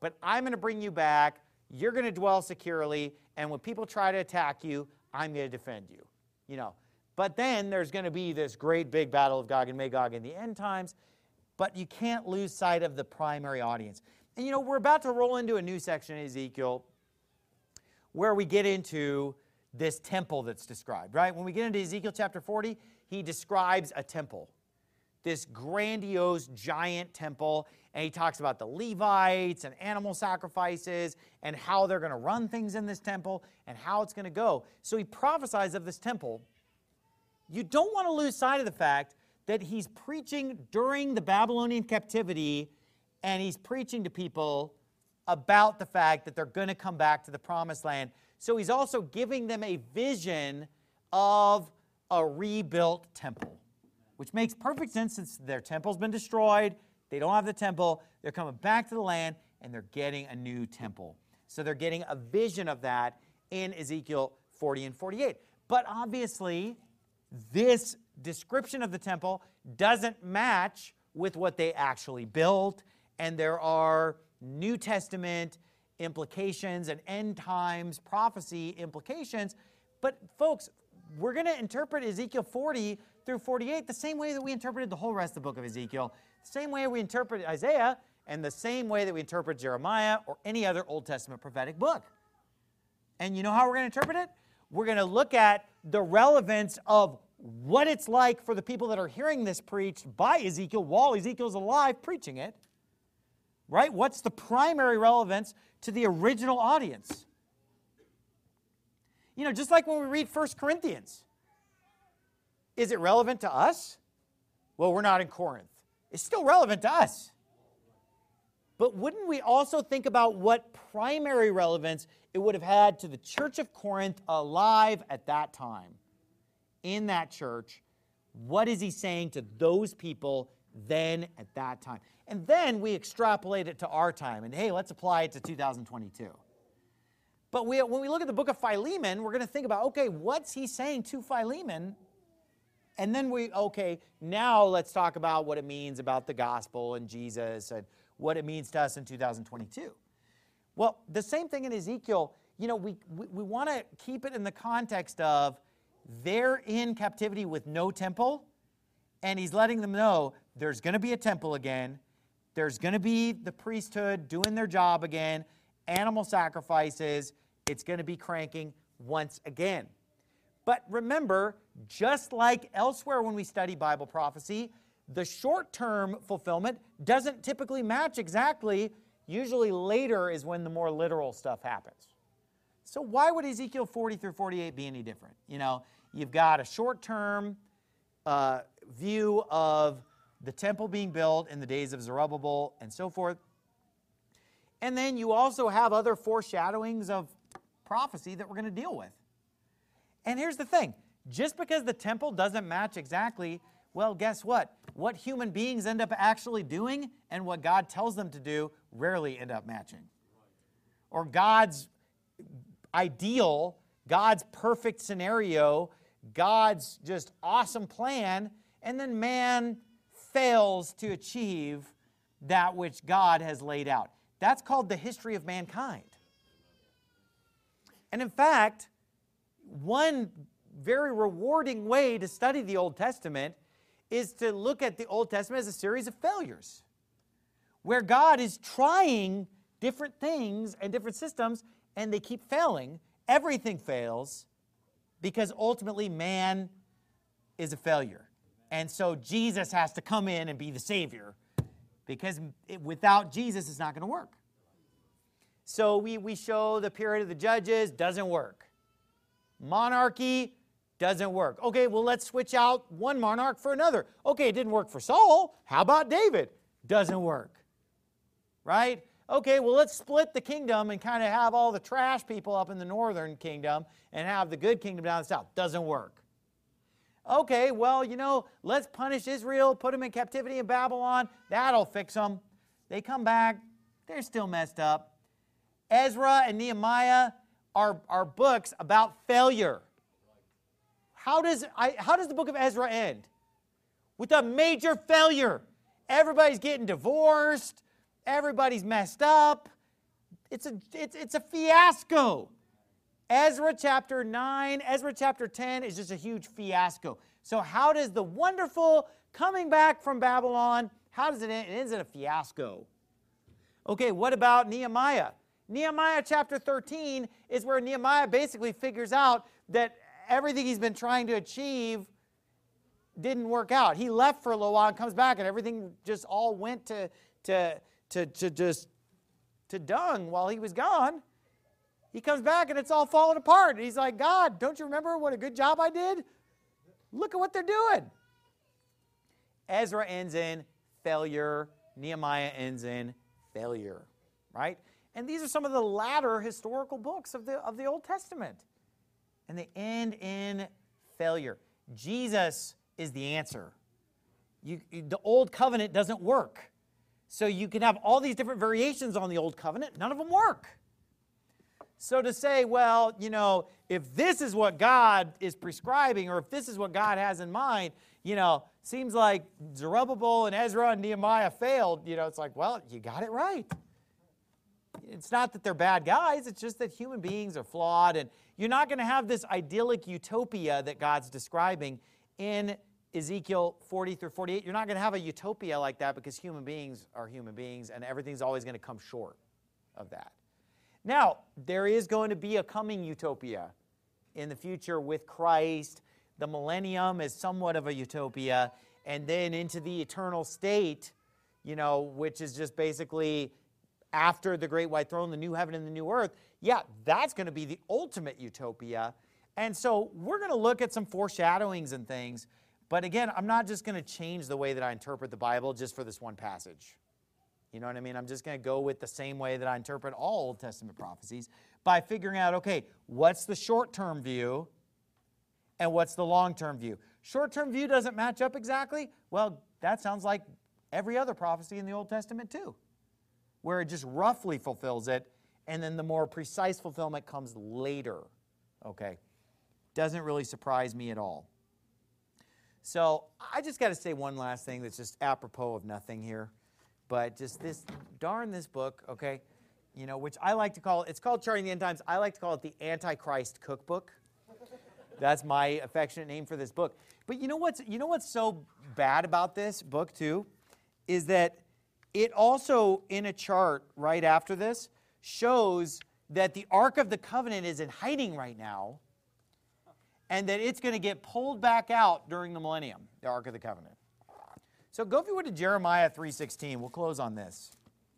but I'm going to bring you back. You're going to dwell securely, and when people try to attack you, I'm going to defend you. You know, but then there's going to be this great big battle of Gog and Magog in the end times, but you can't lose sight of the primary audience. And you know, we're about to roll into a new section in Ezekiel where we get into this temple that's described, right? When we get into Ezekiel chapter 40, he describes a temple, this grandiose giant temple, and he talks about the Levites and animal sacrifices and how they're going to run things in this temple and how it's going to go. So he prophesies of this temple. You don't want to lose sight of the fact that he's preaching during the Babylonian captivity, and he's preaching to people about the fact that they're going to come back to the promised land. So he's also giving them a vision of a rebuilt temple, which makes perfect sense since their temple's been destroyed. They don't have the temple. They're coming back to the land, and they're getting a new temple. So they're getting a vision of that in Ezekiel 40 and 48. But obviously, this description of the temple doesn't match with what they actually built, and there are New Testament implications and end times prophecy implications. But folks, we're going to interpret Ezekiel 40 through 48 the same way that we interpreted the whole rest of the book of Ezekiel, the same way we interpret Isaiah, and the same way that we interpret Jeremiah or any other Old Testament prophetic book. And you know how we're going to interpret it? We're going to look at the relevance of what it's like for the people that are hearing this preached by Ezekiel while Ezekiel's alive preaching it. Right? What's the primary relevance to the original audience? You know, just like when we read 1 Corinthians. Is it relevant to us? Well, we're not in Corinth. It's still relevant to us. But wouldn't we also think about what primary relevance it would have had to the church of Corinth alive at that time? In that church, what is he saying to those people then at that time? And then we extrapolate it to our time. And hey, let's apply it to 2022. But when we look at the book of Philemon, we're going to think about, okay, what's he saying to Philemon? And then now let's talk about what it means about the gospel and Jesus and what it means to us in 2022. Well, the same thing in Ezekiel. You know, we want to keep it in the context of they're in captivity with no temple, and he's letting them know there's going to be a temple again. There's going to be the priesthood doing their job again, animal sacrifices. It's going to be cranking once again. But remember, just like elsewhere when we study Bible prophecy, the short-term fulfillment doesn't typically match exactly. Usually later is when the more literal stuff happens. So why would Ezekiel 40 through 48 be any different? You know, you've got a short-term view of the temple being built in the days of Zerubbabel and so forth. And then you also have other foreshadowings of prophecy that we're going to deal with. And here's the thing. Just because the temple doesn't match exactly, well, guess what? What human beings end up actually doing and what God tells them to do rarely end up matching. Or God's ideal, God's perfect scenario, God's just awesome plan, and then man fails to achieve that which God has laid out. That's called the history of mankind. And in fact, one very rewarding way to study the Old Testament is to look at the Old Testament as a series of failures, where God is trying different things and different systems, and they keep failing. Everything fails because ultimately man is a failure. And so Jesus has to come in and be the Savior, because without Jesus, it's not going to work. So we show the period of the judges, doesn't work. Monarchy, doesn't work. Okay, well, let's switch out one monarch for another. Okay, it didn't work for Saul. How about David? Doesn't work. Right? Okay, well, let's split the kingdom and kind of have all the trash people up in the northern kingdom and have the good kingdom down the south. Doesn't work. Okay, well, let's punish Israel, put them in captivity in Babylon. That'll fix them. They come back. They're still messed up. Ezra and Nehemiah are books about failure. How does the book of Ezra end? With a major failure. Everybody's getting divorced. Everybody's messed up. It's a fiasco. Ezra chapter 9, Ezra chapter 10 is just a huge fiasco. So how does the wonderful coming back from Babylon, how does it end? It ends in a fiasco. Okay, what about Nehemiah? Nehemiah chapter 13 is where Nehemiah basically figures out that everything he's been trying to achieve didn't work out. He left for a little while and comes back, and everything just all went to dung while he was gone. He comes back and it's all falling apart. He's like, God, don't you remember what a good job I did? Look at what they're doing. Ezra ends in failure. Nehemiah ends in failure, right? And these are some of the latter historical books of the Old Testament. And they end in failure. Jesus is the answer. The Old Covenant doesn't work. So you can have all these different variations on the Old Covenant. None of them work. So to say, well, if this is what God is prescribing, or if this is what God has in mind, seems like Zerubbabel and Ezra and Nehemiah failed. It's like, well, you got it right. It's not that they're bad guys. It's just that human beings are flawed. And you're not going to have this idyllic utopia that God's describing in Ezekiel 40 through 48. You're not going to have a utopia like that because human beings are human beings, and everything's always going to come short of that. Now, there is going to be a coming utopia in the future with Christ. The millennium is somewhat of a utopia. And then into the eternal state, which is just basically after the great white throne, the new heaven and the new earth. Yeah, that's going to be the ultimate utopia. And so we're going to look at some foreshadowings and things. But again, I'm not just going to change the way that I interpret the Bible just for this one passage. You know what I mean? I'm just going to go with the same way that I interpret all Old Testament prophecies by figuring out, okay, what's the short-term view and what's the long-term view? Short-term view doesn't match up exactly. Well, that sounds like every other prophecy in the Old Testament too, where it just roughly fulfills it, and then the more precise fulfillment comes later. Okay? Doesn't really surprise me at all. So I just got to say one last thing that's just apropos of nothing here. But just this book, okay, which I like to call, it's called Charting the End Times. I like to call it the Antichrist Cookbook. That's my affectionate name for this book. But you know what's so bad about this book too, is that it also, in a chart right after this, shows that the Ark of the Covenant is in hiding right now, and that it's going to get pulled back out during the millennium, the Ark of the Covenant. So go, if you would, to Jeremiah 3:16. We'll close on this.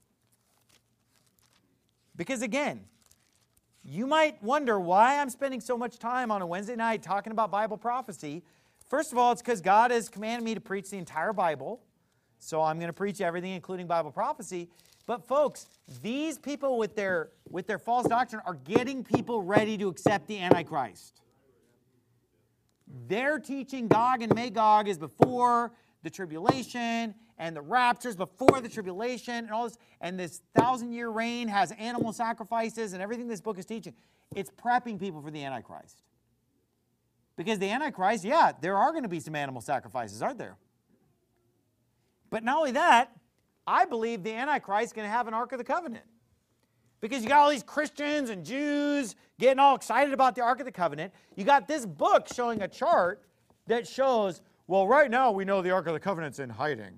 Because again, you might wonder why I'm spending so much time on a Wednesday night talking about Bible prophecy. First of all, it's because God has commanded me to preach the entire Bible. So I'm going to preach everything, including Bible prophecy. But folks, these people with their false doctrine are getting people ready to accept the Antichrist. Their teaching Gog and Magog is before the tribulation, and the raptures before the tribulation, and all this, and this 1,000-year reign has animal sacrifices and everything this book is teaching. It's prepping people for the Antichrist. Because the Antichrist, yeah, there are going to be some animal sacrifices, aren't there? But not only that, I believe the Antichrist is going to have an Ark of the Covenant. Because you got all these Christians and Jews getting all excited about the Ark of the Covenant. You got this book showing a chart that shows, well, right now we know the Ark of the Covenant's in hiding.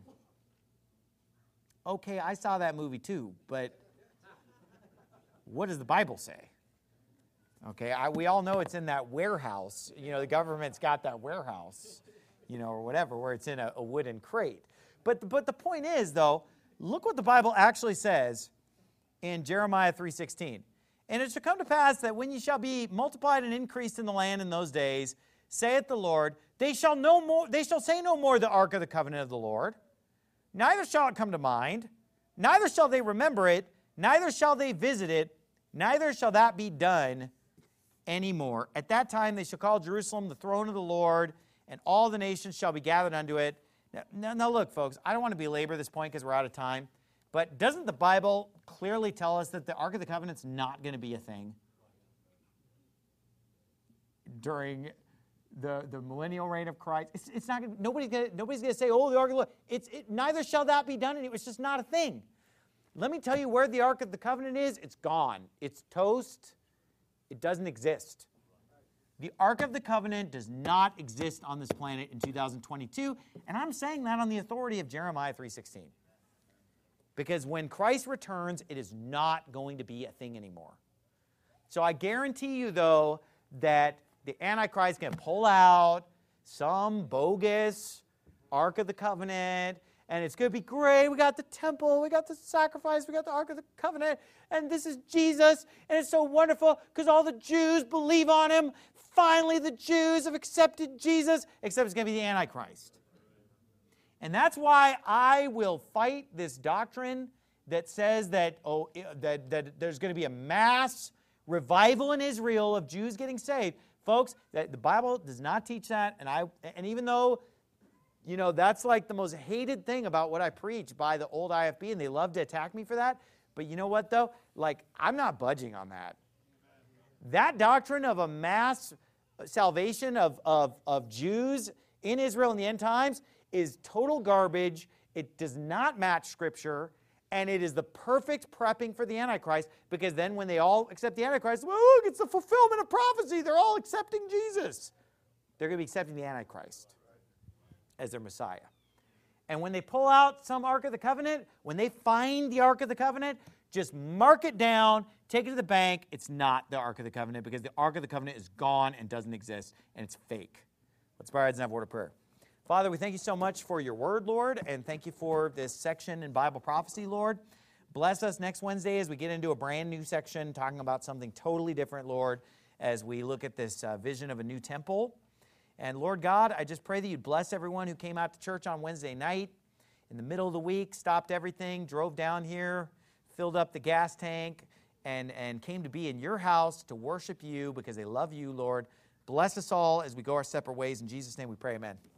Okay, I saw that movie too, but what does the Bible say? Okay, we all know it's in that warehouse. The government's got that warehouse, or whatever, where it's in a wooden crate. But the point is, though, look what the Bible actually says in Jeremiah 3:16. And it shall come to pass that when ye shall be multiplied and increased in the land in those days, saith the Lord, they shall say no more the Ark of the Covenant of the Lord. Neither shall it come to mind, neither shall they remember it, neither shall they visit it, neither shall that be done anymore. At that time they shall call Jerusalem the throne of the Lord, and all the nations shall be gathered unto it. Now look, folks, I don't want to belabor this point because we're out of time, but doesn't the Bible clearly tell us that the Ark of the Covenant's not going to be a thing during the millennial reign of Christ? It's not gonna, nobody's going to say, oh, the Ark of the Lord. Neither shall that be done. And it was just not a thing. Let me tell you where the Ark of the Covenant is. It's gone. It's toast. It doesn't exist. The Ark of the Covenant does not exist on this planet in 2022, and I'm saying that on the authority of Jeremiah 3:16. Because when Christ returns, it is not going to be a thing anymore. So I guarantee you, though, that the Antichrist can pull out some bogus Ark of the Covenant, and it's going to be great. We got the temple, we got the sacrifice, we got the Ark of the Covenant, and this is Jesus, and it's so wonderful because all the Jews believe on him. Finally, the Jews have accepted Jesus, except it's going to be the Antichrist. And that's why I will fight this doctrine that says that, that there's going to be a mass revival in Israel of Jews getting saved. Folks, the Bible does not teach that, and even though that's like the most hated thing about what I preach by the old IFB, and they love to attack me for that. But you know what, though? Like, I'm not budging on that. That doctrine of a mass salvation of Jews in Israel in the end times is total garbage. It does not match Scripture, and it is the perfect prepping for the Antichrist, because then when they all accept the Antichrist, well, look, it's the fulfillment of prophecy. They're all accepting Jesus. They're going to be accepting the Antichrist as their Messiah. And when they pull out some Ark of the Covenant, when they find the Ark of the Covenant, just mark it down, take it to the bank. It's not the Ark of the Covenant, because the Ark of the Covenant is gone and doesn't exist, and it's fake. Let's bow our heads and have a word of prayer. Father, we thank you so much for your word, Lord, and thank you for this section in Bible prophecy, Lord. Bless us next Wednesday as we get into a brand new section talking about something totally different, Lord, as we look at this vision of a new temple. And Lord God, I just pray that you'd bless everyone who came out to church on Wednesday night in the middle of the week, stopped everything, drove down here, filled up the gas tank, and came to be in your house to worship you because they love you, Lord. Bless us all as we go our separate ways. In Jesus' name we pray, amen.